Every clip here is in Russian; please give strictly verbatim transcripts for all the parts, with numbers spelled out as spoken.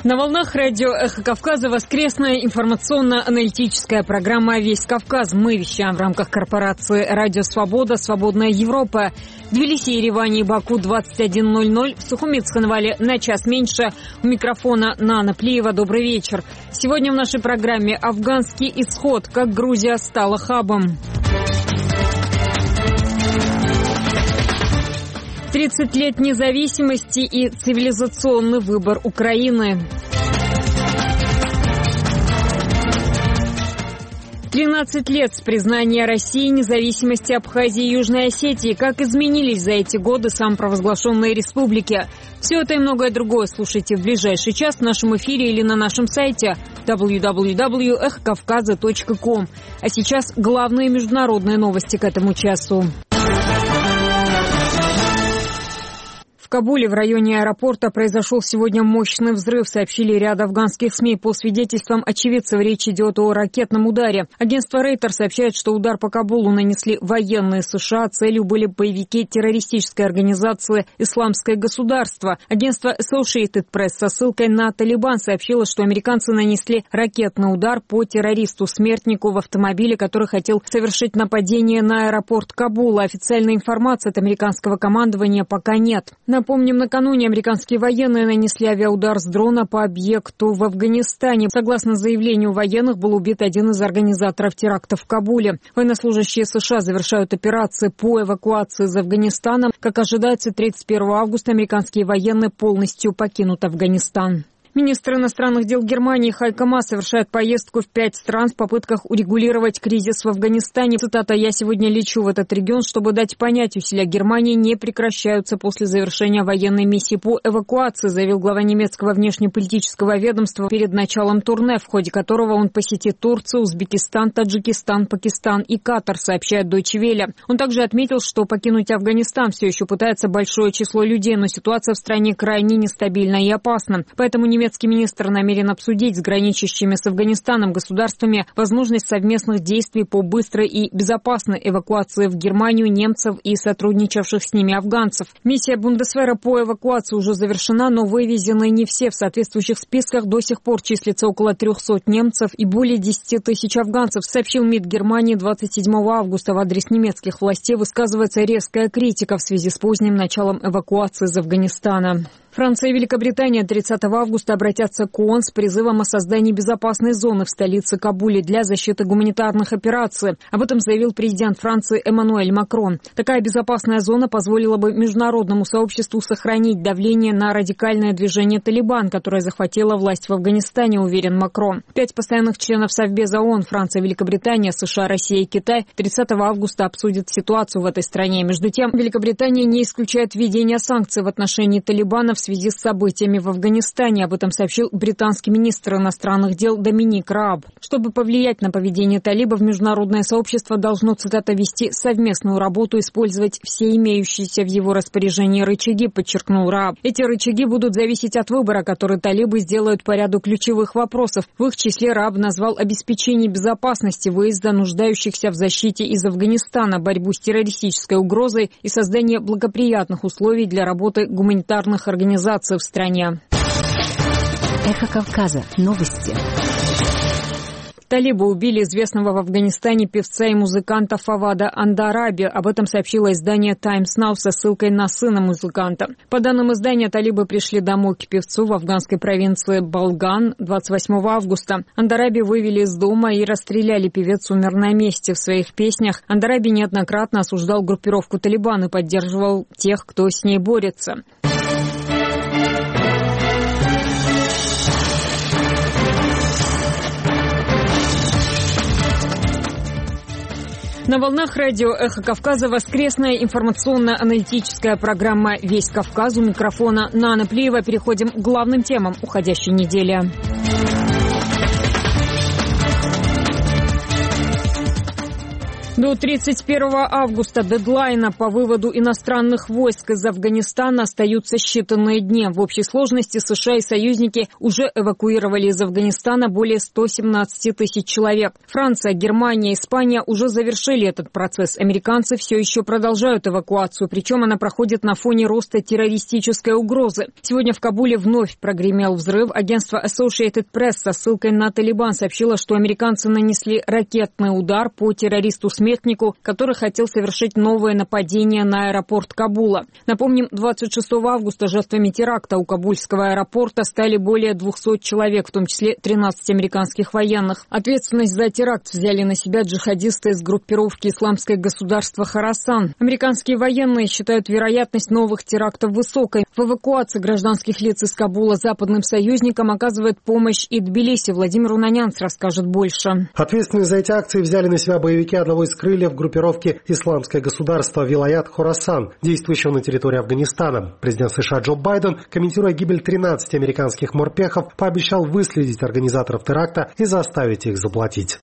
На волнах радио «Эхо Кавказа» воскресная информационно-аналитическая программа «Весь Кавказ». Мы вещаем в рамках корпорации «Радио Свобода», «Свободная Европа». В Тбилиси, Ереване и Баку двадцать один ноль ноль. В Сухуми, Цхинвале на час меньше. У микрофона Нана Плиева. Добрый вечер. Сегодня в нашей программе «Афганский исход. Как Грузия стала хабом». тридцать лет независимости и цивилизационный выбор Украины. тринадцать лет с признания России независимости Абхазии и Южной Осетии. Как изменились за эти годы самопровозглашенные республики? Все это и многое другое слушайте в ближайший час в нашем эфире или на нашем сайте дабл ю дабл ю дабл ю точка эхо кавказа точка ком. А сейчас главные международные новости к этому часу. В Кабуле в районе аэропорта произошел сегодня мощный взрыв, сообщили ряд афганских СМИ. По свидетельствам очевидцев, речь идет о ракетном ударе. Агентство Рейтер сообщает, что удар по Кабулу нанесли военные США. Целью были боевики террористической организации «Исламское государство». Агентство Associated Press со ссылкой на Талибан сообщило, что американцы нанесли ракетный удар по террористу-смертнику в автомобиле, который хотел совершить нападение на аэропорт Кабула. Официальной информации от американского командования пока нет. Напомним, накануне американские военные нанесли авиаудар с дрона по объекту в Афганистане. Согласно заявлению военных, был убит один из организаторов теракта в Кабуле. Военнослужащие США завершают операции по эвакуации из Афганистана. Как ожидается, тридцать первого августа американские военные полностью покинут Афганистан. Министр иностранных дел Германии Хайко Маас совершает поездку в пять стран в попытках урегулировать кризис в Афганистане. Цитата: «Я сегодня лечу в этот регион, чтобы дать понять, усилия Германии не прекращаются после завершения военной миссии по эвакуации», заявил глава немецкого внешнеполитического ведомства перед началом турне, в ходе которого он посетит Турцию, Узбекистан, Таджикистан, Пакистан и Катар, сообщает Deutsche Welle. Он также отметил, что покинуть Афганистан все еще пытается большое число людей, но ситуация в стране крайне нестабильна и опасна. Поэтому немецкий Немецкий министр намерен обсудить с граничащими с Афганистаном государствами возможность совместных действий по быстрой и безопасной эвакуации в Германию немцев и сотрудничавших с ними афганцев. Миссия Бундесвера по эвакуации уже завершена, но вывезены не все. В соответствующих списках до сих пор числится около трехсот немцев и более десяти тысяч афганцев, сообщил МИД Германии двадцать седьмого августа. В адрес немецких властей высказывается резкая критика в связи с поздним началом эвакуации из Афганистана. Франция и Великобритания тридцатого августа обратятся к ООН с призывом о создании безопасной зоны в столице Кабуле для защиты гуманитарных операций. Об этом заявил президент Франции Эммануэль Макрон. Такая безопасная зона позволила бы международному сообществу сохранить давление на радикальное движение «Талибан», которое захватило власть в Афганистане, уверен Макрон. Пять постоянных членов Совбеза ООН – Франция, Великобритания, США, Россия и Китай – тридцатого августа обсудят ситуацию в этой стране. Между тем, Великобритания не исключает введение санкций в отношении Талибана в в связи с событиями в Афганистане. Об этом сообщил британский министр иностранных дел Доминик Рааб. Чтобы повлиять на поведение талибов, международное сообщество должно, цитата, «вести совместную работу, использовать все имеющиеся в его распоряжении рычаги», подчеркнул Рааб. Эти рычаги будут зависеть от выбора, который талибы сделают по ряду ключевых вопросов. В их числе Рааб назвал обеспечение безопасности выезда нуждающихся в защите из Афганистана, борьбу с террористической угрозой и создание благоприятных условий для работы гуманитарных организаций в стране. Эхо Кавказа. Новости. Талибы убили известного в Афганистане певца и музыканта Фавада Андараби. Об этом сообщило издание Times Now со ссылкой на сына музыканта. По данным издания, талибы пришли домой к певцу в афганской провинции Балган двадцать восьмого августа. Андараби вывели из дома и расстреляли. Певец умер на месте. В своих песнях Андараби неоднократно осуждал группировку Талибан и поддерживал тех, кто с ней борется. На волнах радио «Эхо Кавказа» воскресная информационно-аналитическая программа «Весь Кавказ». У микрофона Нана Плиева. Переходим к главным темам уходящей недели. До тридцать первого августа дедлайна по выводу иностранных войск из Афганистана остаются считанные дни. В общей сложности США и союзники уже эвакуировали из Афганистана более ста семнадцати тысяч человек. Франция, Германия, Испания уже завершили этот процесс. Американцы все еще продолжают эвакуацию, причем она проходит на фоне роста террористической угрозы. Сегодня в Кабуле вновь прогремел взрыв. Агентство Associated Press со ссылкой на Талибан сообщило, что американцы нанесли ракетный удар по террористу смертнику, который хотел совершить новое нападение на аэропорт Кабула. Напомним, двадцать шестого августа жертвами теракта у кабульского аэропорта стали более двухсот человек, в том числе тринадцать американских военных. Ответственность за теракт взяли на себя джихадисты из группировки «Исламское государство Хорасан». Американские военные считают вероятность новых терактов высокой. В эвакуации гражданских лиц из Кабула западным союзникам оказывает помощь и Тбилиси. Владимир Унанянц расскажет больше. Ответственность за эти акции взяли на себя боевики одного из крыльев группировки «Исламское государство» Вилаят Хорасан, действующего на территории Афганистана. Президент США Джо Байден, комментируя гибель тринадцати американских морпехов, пообещал выследить организаторов теракта и заставить их заплатить.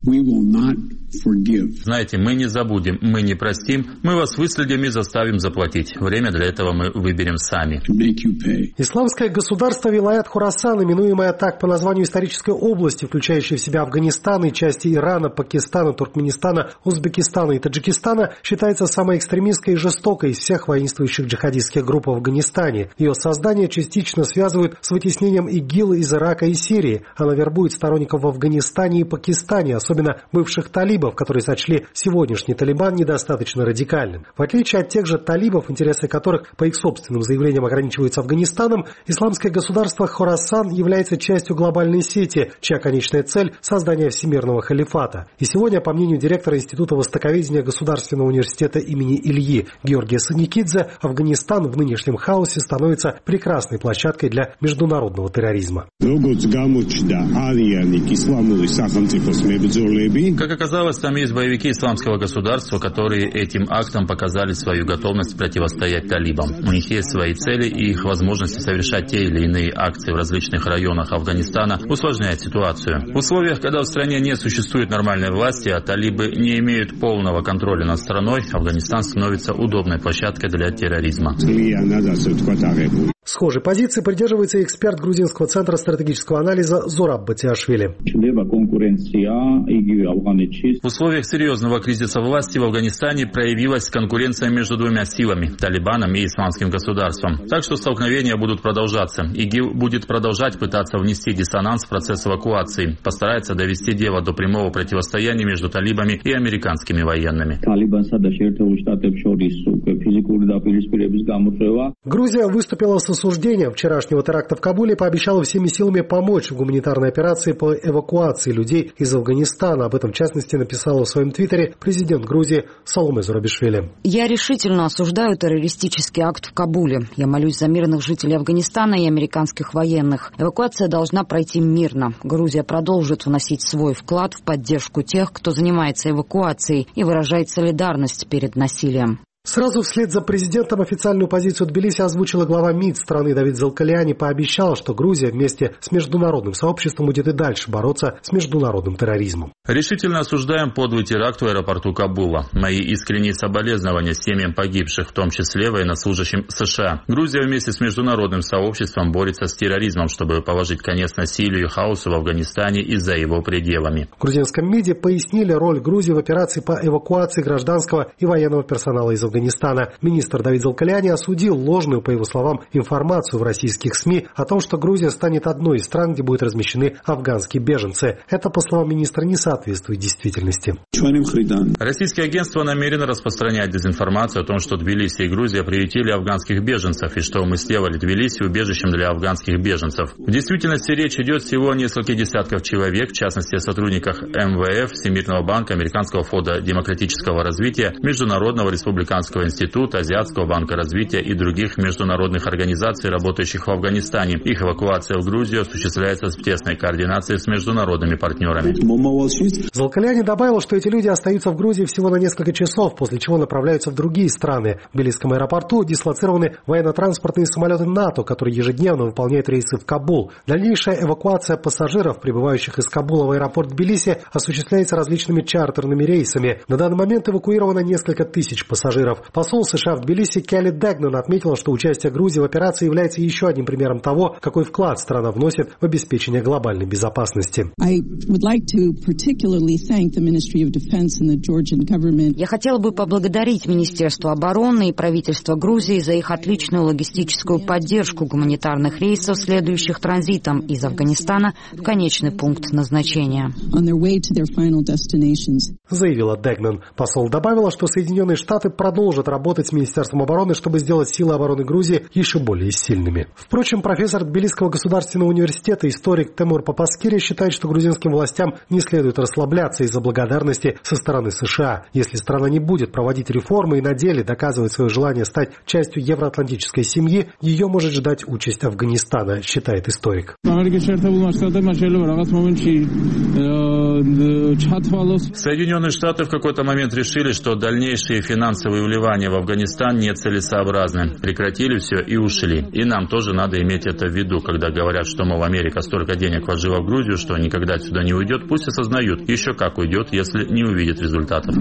Знаете, мы не забудем, мы не простим, мы вас выследим и заставим заплатить. Время для этого мы выберем сами. Исламское государство Вилаят Хорасан, именуемое так по названию исторической области, включающей в себя Афганистан и части Ирана, Пакистана, Туркменистана, Узбекистана и Таджикистана, считается самой экстремистской и жестокой из всех воинствующих джихадистских групп в Афганистане. Ее создание частично связывают с вытеснением ИГИЛ из Ирака и Сирии. Она вербует сторонников в Афганистане и Пакистане, особенно бывших талибов, которые сочли сегодняшний Талибан недостаточно радикальным. В отличие от тех же талибов, интересы которых, по их собственным заявлениям, ограничиваются Афганистаном, исламское государство Хорасан является частью глобальной сети, чья конечная цель – создание всемирного халифата. И сегодня, по мнению директора Института востоковедения Государственного университета имени Ильи Георгия Саникидзе, Афганистан в нынешнем хаосе становится прекрасной площадкой для международного терроризма. Как оказалось, там есть боевики исламского государства, которые этим актом показали свою готовность противостоять талибам. У них есть свои цели, и их возможности совершать те или иные акции в различных районах Афганистана усложняет ситуацию. В условиях, когда в стране не существует нормальной власти, а талибы не имеют полного контроля над страной, Афганистан становится удобной площадкой для терроризма. Схожей позиции придерживается эксперт грузинского центра стратегического анализа Зураб Батиашвили. В условиях серьезного кризиса власти в Афганистане проявилась конкуренция между двумя силами – Талибаном и Исламским государством. Так что столкновения будут продолжаться. ИГИЛ будет продолжать пытаться внести диссонанс в процесс эвакуации, постарается довести дело до прямого противостояния между талибами и американскими военными. Грузия выступила с осуждением вчерашнего теракта в Кабуле и пообещала всеми силами помочь в гуманитарной операции по эвакуации людей из Афганистана. Об этом, в частности, написала в своем твиттере президент Грузии Саломе Зурабишвили. Я решительно осуждаю террористический акт в Кабуле. Я молюсь за мирных жителей Афганистана и американских военных. Эвакуация должна пройти мирно. Грузия продолжит вносить свой вклад в поддержку тех, кто занимается эвакуацией и выражает солидарность перед насилием. Сразу вслед за президентом официальную позицию Тбилиси озвучила глава МИД страны Давид Залкалиани, пообещал, что Грузия вместе с международным сообществом будет и дальше бороться с международным терроризмом. Решительно осуждаем подлый теракт в аэропорту Кабула. Мои искренние соболезнования семьям погибших, в том числе военнослужащим США. Грузия вместе с международным сообществом борется с терроризмом, чтобы положить конец насилию и хаосу в Афганистане и за его пределами. В грузинском МИДе пояснили роль Грузии в операции по эвакуации гражданского и военного персонала из Афганистана. Афганистана. Министр Давид Залкалиани осудил ложную, по его словам, информацию в российских СМИ о том, что Грузия станет одной из стран, где будут размещены афганские беженцы. Это, по словам министра, не соответствует действительности. Российские агентства намерены распространять дезинформацию о том, что Тбилиси и Грузия приютили афганских беженцев и что мы сделали Тбилиси убежищем для афганских беженцев. В действительности речь идет всего о нескольких десятков человек, в частности о сотрудниках эм вэ эф, Всемирного банка, Американского фонда демократического развития, Международного республиканского Афганского института, Азиатского банка развития и других международных организаций, работающих в Афганистане. Их эвакуация в Грузию осуществляется в тесной координации с международными партнерами. Залкаляни добавил, что эти люди остаются в Грузии всего на несколько часов, после чего направляются в другие страны. В Тбилисском аэропорту дислоцированы военно-транспортные самолеты НАТО, которые ежедневно выполняют рейсы в Кабул. Дальнейшая эвакуация пассажиров, прибывающих из Кабула в аэропорт Тбилиси, осуществляется различными чартерными рейсами. На данный момент эвакуировано несколько тысяч пассажиров. Посол США в Тбилиси Келли Дегнан отметила, что участие Грузии в операции является еще одним примером того, какой вклад страна вносит в обеспечение глобальной безопасности. Я хотела бы поблагодарить Министерство обороны и правительство Грузии за их отличную логистическую поддержку гуманитарных рейсов, следующих транзитом из Афганистана в конечный пункт назначения. Заявила Дегнан. Посол добавила, что Соединенные Штаты продолжат работать с Министерством обороны, чтобы сделать силы обороны Грузии еще более сильными. Впрочем, профессор Тбилисского государственного университета, историк Темур Папаскири считает, что грузинским властям не следует расслабляться из-за благодарности со стороны США. Если страна не будет проводить реформы и на деле доказывать свое желание стать частью евроатлантической семьи, ее может ждать участь Афганистана, считает историк. Соединенные Штаты в какой-то момент решили, что дальнейшие финансовые вливания в Афганистан нецелесообразны. Прекратили все и ушли. И нам тоже надо иметь это в виду, когда говорят, что, мол, Америка столько денег вложила в Грузию, что никогда отсюда не уйдет. Пусть осознают, еще как уйдет, если не увидит результатов.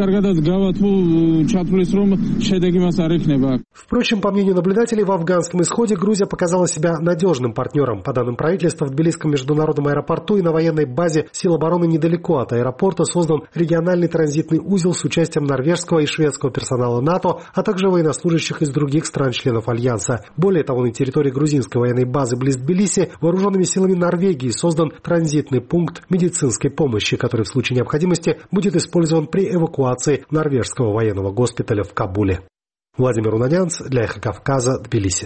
Впрочем, по мнению наблюдателей, в афганском исходе Грузия показала себя надежным партнером. По данным правительства, в Тбилисском международном аэропорту и на военной базе сил обороны недалеко от аэропорта создан региональный транзитный узел с участием норвежского и шведского персонала НАТО, а также военнослужащих из других стран-членов Альянса. Более того, на территории грузинской военной базы близ Тбилиси вооруженными силами Норвегии создан транзитный пункт медицинской помощи, который в случае необходимости будет использован при эвакуации норвежского военного госпиталя в Кабуле. Владимир Унанянц для Эхо Кавказа, Тбилиси.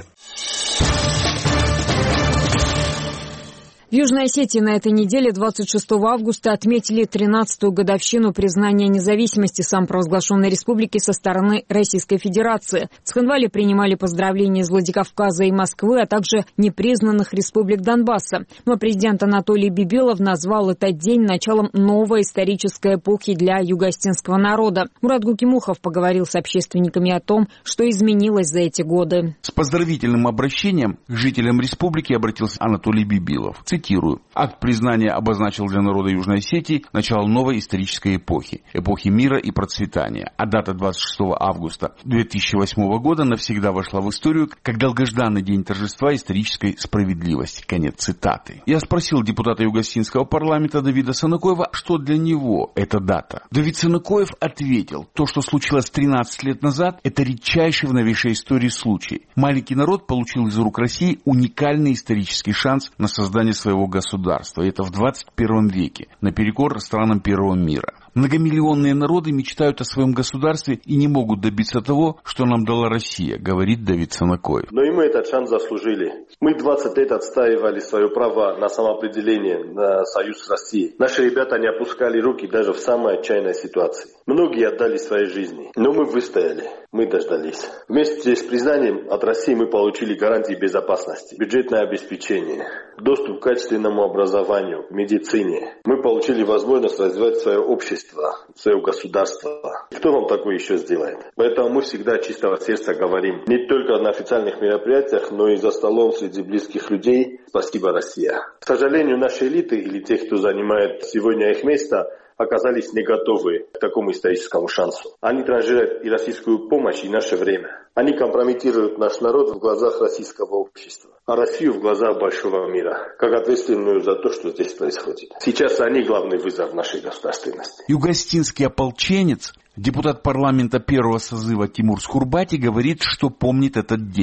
В Южной Осетии на этой неделе, двадцать шестого августа, отметили тринадцатую годовщину признания независимости самопровозглашенной республики со стороны Российской Федерации. В Цхинвале принимали поздравления из Владикавказа и Москвы, а также непризнанных республик Донбасса. Но президент Анатолий Бибилов назвал этот день началом новой исторической эпохи для юго-осетинского народа. Мурат Гукимухов поговорил с общественниками о том, что изменилось за эти годы. С поздравительным обращением к жителям республики обратился Анатолий Бибилов. Цитирую. Акт признания обозначил для народа Южной Осетии начало новой исторической эпохи. Эпохи мира и процветания. А дата двадцать шестого августа две тысячи восьмого года навсегда вошла в историю как долгожданный день торжества исторической справедливости. Конец цитаты. Я спросил депутата Юго-Осетинского парламента Давида Саныкоева, что для него эта дата. Давид Саныкоев ответил, то, что случилось тринадцать лет назад, это редчайший в новейшей истории случай. Маленький народ получил из рук России уникальный исторический шанс на создание своего своего государства. И это в двадцать первом веке, наперекор странам первого мира. Многомиллионные народы мечтают о своем государстве и не могут добиться того, что нам дала Россия, говорит Давид Саныкоев. Но и мы этот шанс заслужили. Мы двадцать лет отстаивали свое право на самоопределение, на союз с Россией. Наши ребята не опускали руки даже в самой отчаянной ситуации. Многие отдали свои жизни, но мы выстояли, мы дождались. Вместе с признанием от России мы получили гарантии безопасности, бюджетное обеспечение, доступ к качественному образованию, медицине. Мы получили возможность развивать свое общество, свое государство. Кто вам такое еще сделает? Поэтому мы всегда от чистого сердца говорим, не только на официальных мероприятиях, но и за столом среди близких людей. Спасибо, Россия. К сожалению, наши элиты или те, кто занимает сегодня их место, оказались не готовы к такому историческому шансу. Они транжирят и российскую помощь, и наше время. Они компрометируют наш народ в глазах российского общества, а Россию в глазах большого мира, как ответственную за то, что здесь происходит. Сейчас они главный вызов нашей государственности. Юго-Осетинский ополченец, депутат парламента первого созыва Тимур Скурбати говорит, что помнит этот день.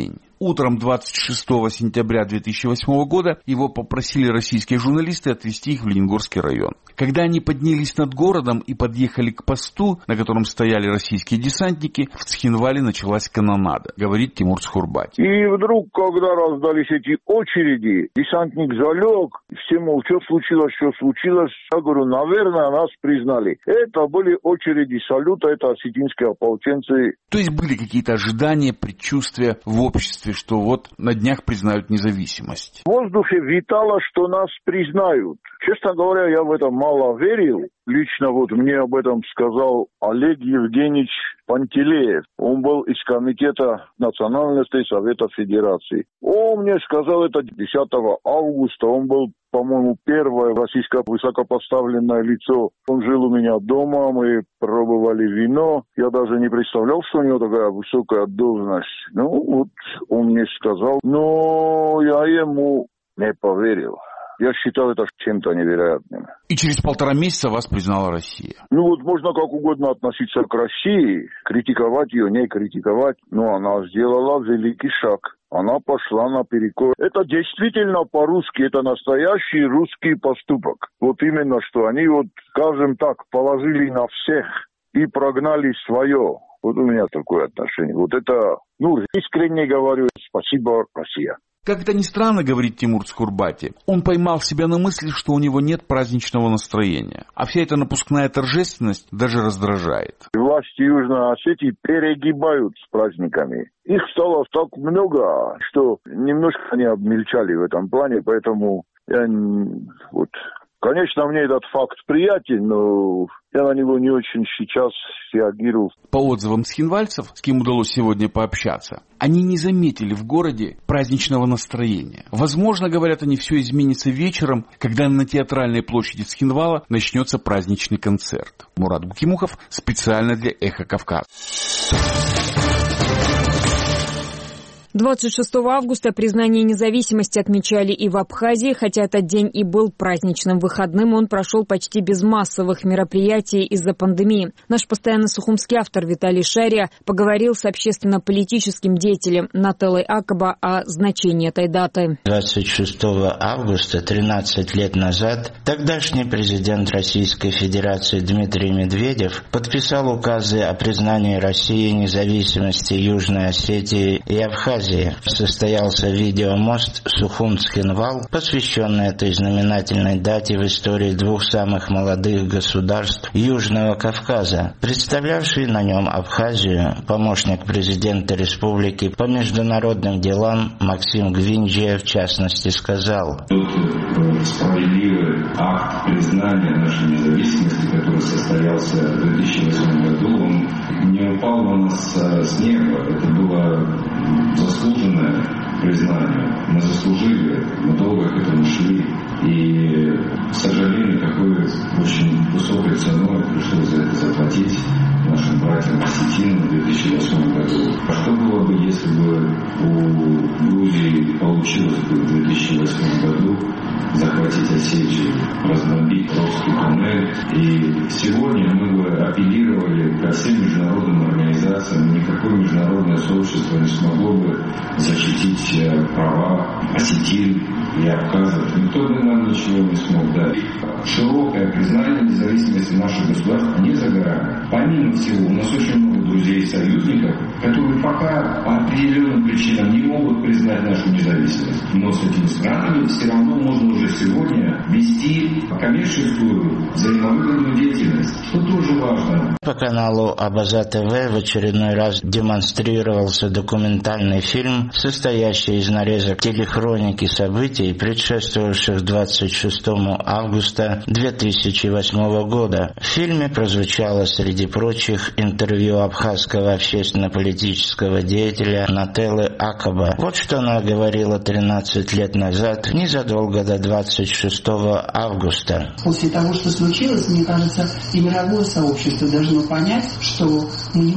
Утром двадцать шестого сентября две тысячи восьмого года его попросили российские журналисты отвезти их в Лениногорский район. Когда они поднялись над городом и подъехали к посту, на котором стояли российские десантники, в Цхинвале началась канонада, говорит Тимур Цхурбати. И вдруг, когда раздались эти очереди, десантник залег, все, мол, что случилось, что случилось. Я говорю, наверное, нас признали. Это были очереди салюта, это осетинские ополченцы. То есть были какие-то ожидания, предчувствия в обществе, что вот на днях признают независимость? В воздухе витало, что нас признают. Честно говоря, я в это мало верил. Лично вот мне об этом сказал Олег Евгеньевич Пантелеев. Он был из Комитета национальностей Совета Федерации. Он мне сказал это десятого августа. Он был, по-моему, первое российское высокопоставленное лицо. Он жил у меня дома, мы пробовали вино. Я даже не представлял, что у него такая высокая должность. Ну, вот он мне сказал. Но я ему не поверил. Я считал это чем-то невероятным. И через полтора месяца вас признала Россия. Ну вот можно как угодно относиться к России, критиковать ее, не критиковать, но она сделала великий шаг. Она пошла наперекор. Это действительно по-русски, это настоящий русский поступок. Вот именно что они вот, скажем так, положили на всех и прогнали свое. Вот у меня такое отношение. Вот это, ну, искренне говорю, спасибо, Россия. Как это ни странно, говорит Тимур Цхурбати, он поймал себя на мысли, что у него нет праздничного настроения. А вся эта напускная торжественность даже раздражает. Власти Южной Осетии перегибают с праздниками. Их стало так много, что немножко они обмельчали в этом плане, поэтому я вот... Конечно, мне этот факт приятен, но я на него не очень сейчас реагирую. По отзывам цхинвальцев, с кем удалось сегодня пообщаться, они не заметили в городе праздничного настроения. Возможно, говорят они, все изменится вечером, когда на театральной площади Цхинвала начнется праздничный концерт. Мурат Букимухов специально для «Эхо Кавказа». двадцать шестого августа признание независимости отмечали и в Абхазии, хотя этот день и был праздничным выходным, он прошел почти без массовых мероприятий из-за пандемии. Наш постоянно сухумский автор Виталий Шария поговорил с общественно-политическим деятелем Нателлой Акаба о значении этой даты. двадцать шестого августа, тринадцать лет назад, тогдашний президент Российской Федерации Дмитрий Медведев подписал указы о признании России независимости Южной Осетии и Абхазии. Состоялся видеомост Сухум-Цхинвал, посвященный этой знаменательной дате в истории двух самых молодых государств Южного Кавказа. Представлявший на нем Абхазию, помощник президента республики по международным делам Максим Гвинджия, в частности, сказал: Тот справедливый акт признания нашей независимости, который состоялся в две тысячи восьмом году, он не упал на нас с неба. Это было заслуженное признание. Мы заслужили, мы долго к этому шли. И, к сожалению, какой очень высокой ценой пришлось за это заплатить нашим братьям осетинам в две тысячи восьмом году. А что было бы, если бы у Грузии получилось бы в две тысячи восьмом году захватить Осетию, разбомбить русский туннель? И сегодня мы бы апеллировали ко всем международным организациям, никакое международное сообщество не смогло бы защитить права осетин и абхазов. Никто бы нам ничего не смог дать. Широкое признание независимости наших государств не за горами. Помимо всего, у нас очень много друзей и союзников, которые пока по определенным причинам не могут признать нашу независимость. Но с этими странами все равно можно уже сегодня вести коммерческую взаимовыгодную деятельность, что тоже важно. По каналу Абаза ТВ в очередной раз демонстрировался документальный фильм, состоящий из нарезок телехроники событий, предшествовавших двадцать шестому августа две тысячи восьмого года. В фильме прозвучало среди прочих интервью абхазского общественно-политического деятеля Нателлы Акаба. Вот что она говорила тринадцать лет назад, незадолго до двадцать шестого августа. После того, что случилось, мне кажется, и мировое сообщество должно понять, что мы не можем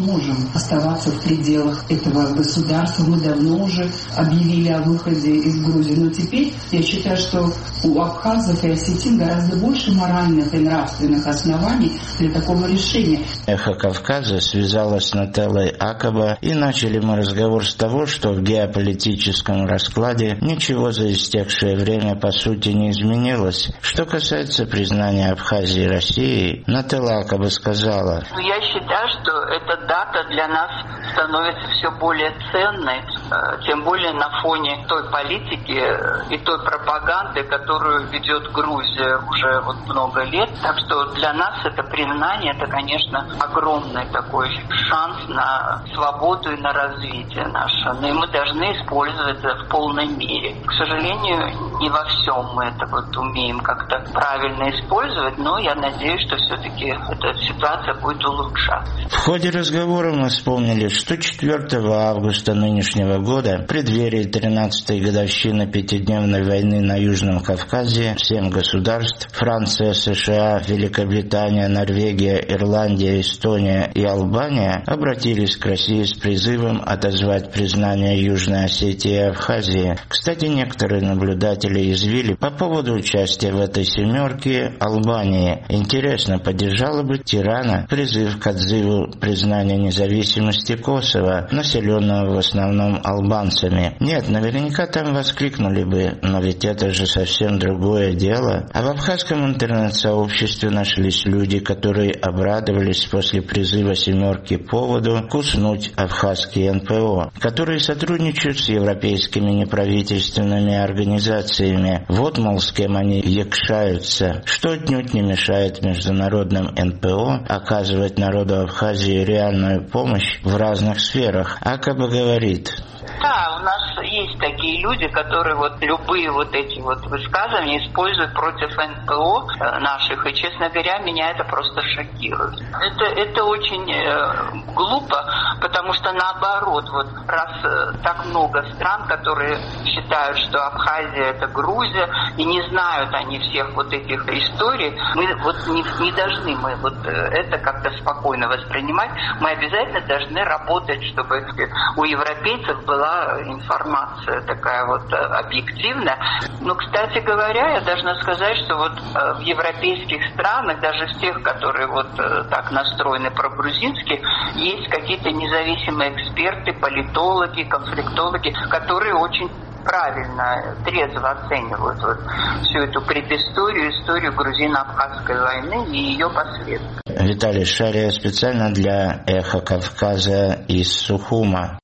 оставаться в пределах этого государства. Мы давно уже объявили о выходе из Грузии. Но теперь я считаю, что у абхазов и осетин гораздо больше моральных и нравственных оснований для такого решения. «Эхо Кавказа» связалась с Нателлой Акаба, и начали мы разговор с того, что в геополитическом раскладе ничего за истекшее время по сути не изменилось. Что касается признания Абхазии Россией, Нателла Акаба сказала: «Я считаю, что эта дата для нас становится все более ценной, тем более на фоне той политики и той пропаганды, которую ведет Грузия уже вот много лет. Так что для нас это признание, это, конечно, огромный такой шанс на свободу и на развитие наше. Но и мы должны использовать это в полной мере. К сожалению, не во всем мы это вот умеем как-то правильно использовать, но я надеюсь, что все-таки эта ситуация будет улучшаться». В ходе разговора мы вспомнили, что четвёртого августа нынешнего года, в преддверии тринадцатой годовщины пятидневной войны на Южном Кавказе, семь государств — Франция, США, Великобритания, Норвегия, Ирландия, Эстония и Албания — обратились к России с призывом отозвать признание Южной Осетии и Абхазии. Кстати, некоторые наблюдатели извили по поводу участия в этой семерке Албании. Интересно, поддержала бы Тирана призыв к отзыву признания независимости Косово, населенного в основном албанцами? Нет, наверняка там воскликнули бы, но ведь это же совсем другое дело. А в абхазском интернет-сообществе нашлись люди, которые обрадовались после призыва семерки поводу куснуть абхазские эн пэ о, которые сотрудничают с европейскими неправительственными организациями. Вот, мол, с кем они якшаются, что отнюдь не мешает международным эн пэ о оказывать народу Абхазии реальную помощь в разных сферах. Акаба говорит: да, у нас есть такие люди, которые вот любые вот эти вот высказывания используют против эн пэ о наших, и, честно говоря, меня это просто шокирует. Это, это очень э, глупо, потому что наоборот, вот раз э, так много стран, которые считают, что Абхазия это Грузия, и не знают они всех вот этих историй, мы вот не, не должны мы вот это как-то спокойно воспринимать, мы обязательно должны работать, чтобы у европейцев была информация такая вот объективная. Но, кстати говоря, я должна сказать, что вот в европейских странах, даже в тех, которые вот так настроены прогрузински, есть какие-то независимые эксперты, политологи, конфликтологи, которые очень правильно, трезво оценивают вот всю эту предысторию, историю грузино-абхазской войны и ее последствия. Виталий Шария специально для «Эхо Кавказа» из Сухума.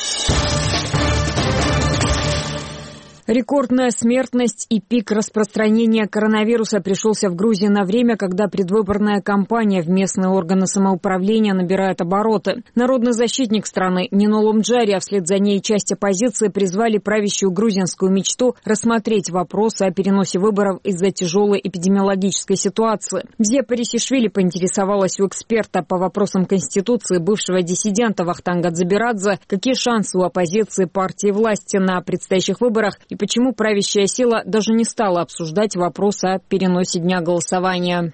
Рекордная смертность и пик распространения коронавируса пришелся в Грузии на время, когда предвыборная кампания в местные органы самоуправления набирает обороты. Народный защитник страны Нино Ломджари, а вслед за ней часть оппозиции, призвали правящую грузинскую мечту рассмотреть вопросы о переносе выборов из-за тяжелой эпидемиологической ситуации. Бзия Парисишвили поинтересовалась у эксперта по вопросам Конституции, бывшего диссидента Вахтанга Дзабирадзе, какие шансы у оппозиции партии власти на предстоящих выборах и почему правящая сила даже не стала обсуждать вопрос о переносе дня голосования.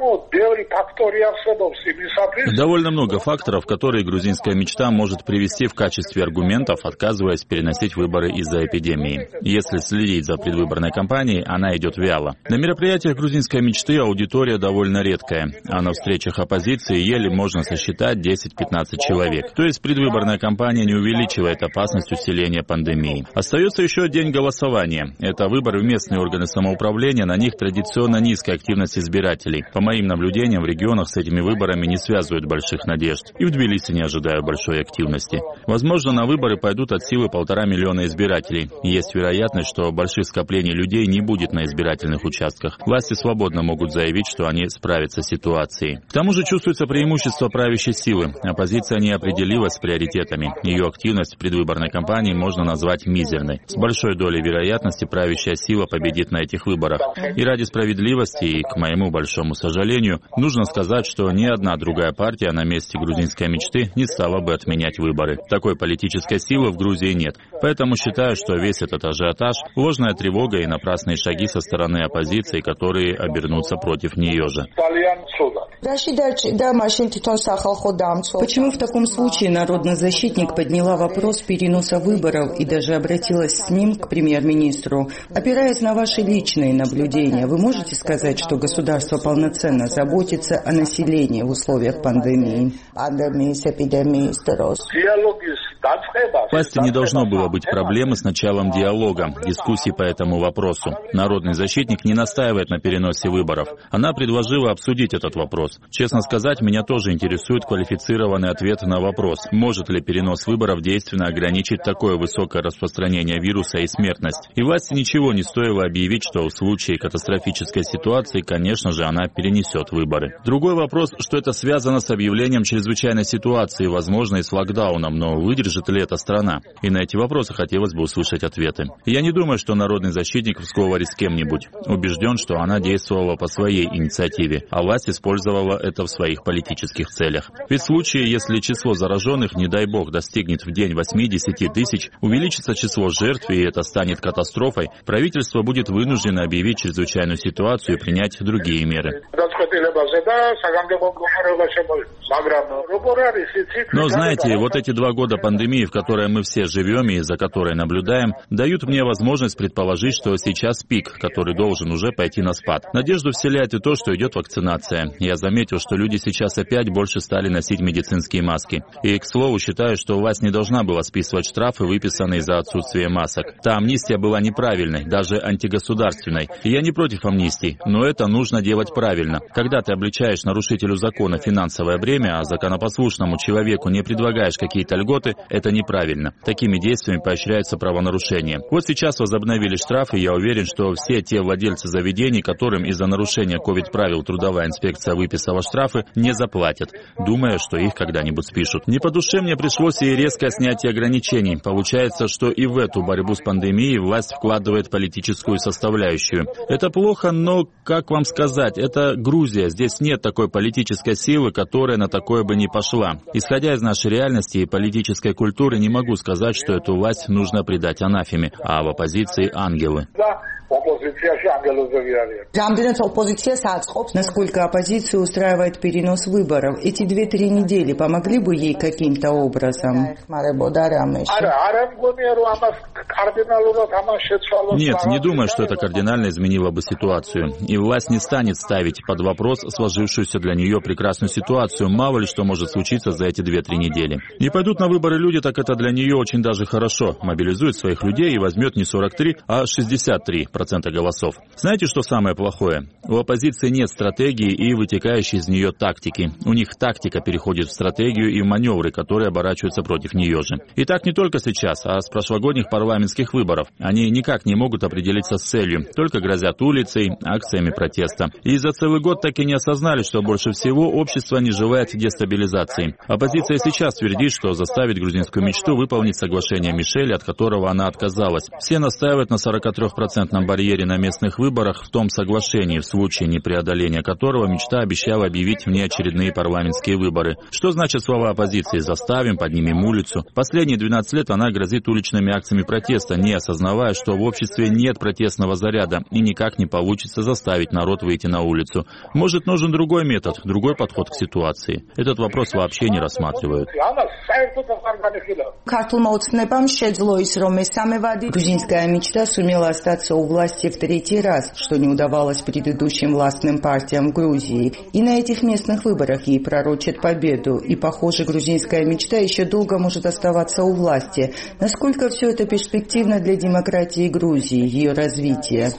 Довольно много факторов, которые грузинская мечта может привести в качестве аргументов, отказываясь переносить выборы из-за эпидемии. Если следить за предвыборной кампанией, она идет вяло. На мероприятиях грузинской мечты аудитория довольно редкая, а на встречах оппозиции еле можно сосчитать десять-пятнадцать человек. То есть предвыборная кампания не увеличивает опасность усиления пандемии. Остается еще день голосования. Это выборы в местные органы самоуправления, на них традиционно низкая активность избирателей. По моим наблюдениям, в регионах с этими выборами не связывают больших надежд. И в Тбилиси не ожидаю большой активности. Возможно, на выборы пойдут от силы полтора миллиона избирателей. Есть вероятность, что больших скоплений людей не будет на избирательных участках. Власти свободно могут заявить, что они справятся с ситуацией. К тому же чувствуется преимущество правящей силы. Оппозиция не определилась с приоритетами. Ее активность в предвыборной кампании можно назвать мизерной. С большой долей вероятности правящая сила победит на этих выборах. И ради справедливости, и к моему большому сожалению, нужно сказать, что ни одна другая партия на месте грузинской мечты не стала бы отменять выборы. Такой политической силы в Грузии нет. Поэтому считаю, что весь этот ажиотаж – ложная тревога и напрасные шаги со стороны оппозиции, которые обернутся против нее же. Почему в таком случае народный защитник подняла вопрос переноса выборов и даже обратилась с ним к премьер-министру? Опираясь на ваши личные наблюдения, вы можете сказать, что государство полноценно заботится о населении в условиях пандемии? Власти не должно было быть проблемы с началом диалога, дискуссий по этому вопросу. Народный защитник не настаивает на переносе выборов. Она предложила обсудить этот вопрос. Честно сказать, меня тоже интересует квалифицированный ответ на вопрос, может ли перенос выборов действенно ограничить такое высокое распространение вируса и смертность. И власти ничего не стоило объявить, что в случае катастрофической ситуации, конечно же, она перенесет выборы. Другой вопрос, что это связано с объявлением чрезвычайной ситуации, возможно, и с локдауном, но выдержит ли эта страна? И на эти вопросы хотелось бы услышать ответы. Я не думаю, что народный защитник в сговоре с кем-нибудь. Убежден, что она действовала по своей инициативе, а власть использовала это в своих политических целях. Ведь в случае, если число зараженных, не дай бог, достигнет в день восьмидесяти тысяч, увеличится число жертв, и это станет катастрофой, правительство будет вынуждено объявить чрезвычайную ситуацию и принять другие меры. Но знаете, вот эти два года пандемии, в которой мы все живем и за которой наблюдаем, дают мне возможность предположить, что сейчас пик, который должен уже пойти на спад. Надежду вселяет и то, что идет вакцинация. Я заметил, что люди сейчас опять больше стали носить медицинские маски. И, к слову, считаю, что власть не должна была списывать штрафы, выписанные за отсутствие масок. Та амнистия была неправильной, даже антигосударственной. И я не против амнистий, но это нужно делать правильно. Когда ты обличаешь нарушителю закона финансовое бремя, а законопослушному человеку не предлагаешь какие-то льготы, это неправильно. Такими действиями поощряются правонарушения. Вот сейчас возобновили штрафы, и я уверен, что все те владельцы заведений, которым из-за нарушения ковид-правил трудовая инспекция выписала штрафы, не заплатят, думая, что их когда-нибудь спишут. Не по душе мне пришлось и резкое снятие ограничений. Получается, что и в эту борьбу с пандемией власть вкладывает политическую составляющую. Это плохо, но, как вам сказать, это Грузия. Здесь нет такой политической силы, которая на такое бы не пошла. Исходя из нашей реальности и политической культуры, не могу сказать, что эту власть нужно предать анафеме, а в оппозиции ангелы. Насколько оппозицию устраивает перенос выборов? Эти две-три недели помогли бы ей каким-то образом? Нет, не думаю, что это кардинально изменило бы ситуацию. И власть не станет ставить под вопрос сложившуюся для нее прекрасную ситуацию. Мало ли что может случиться за эти две-три недели. Не пойдут на выборы люди, так это для нее очень даже хорошо. Мобилизует своих людей и возьмет не сорок три, а шестьдесят три процента голосов. Знаете, что самое плохое? У оппозиции нет стратегии и вытекающей из нее тактики. У них тактика переходит в стратегию и в маневры, которые оборачиваются против нее же. И так не только сейчас, а с прошлогодних парламентских выборов. Они никак не могут определиться с целью, только грозят улицей, акциями протеста. И за целый год так и не осознали, что больше всего общество не желает дестабилизации. Оппозиция сейчас твердит, что заставит грузинскую мечту выполнить соглашение Мишеля, от которого она отказалась. Все настаивают на сорокатрёхпроцентном барьере на местных выборах в том соглашении, в случае непреодоления которого мечта обещала объявить внеочередные парламентские выборы. Что значит слова оппозиции «заставим», «поднимем улицу»? Последние двенадцать лет она грозит уличными акциями протеста, не осознавая, что в обществе нет протестного заряда и никак не получится заставить народ выйти на улицу. Может, нужен другой метод, другой подход к ситуации? Этот вопрос вообще не рассматривают. Грузинская мечта сумела остаться у власти в третий раз, что не удавалось предыдущим властным партиям в Грузии. И на этих местных выборах ей пророчат победу. И, похоже, грузинская мечта еще долго может оставаться у власти. Насколько все это перспективно для демократии Грузии, ее развития?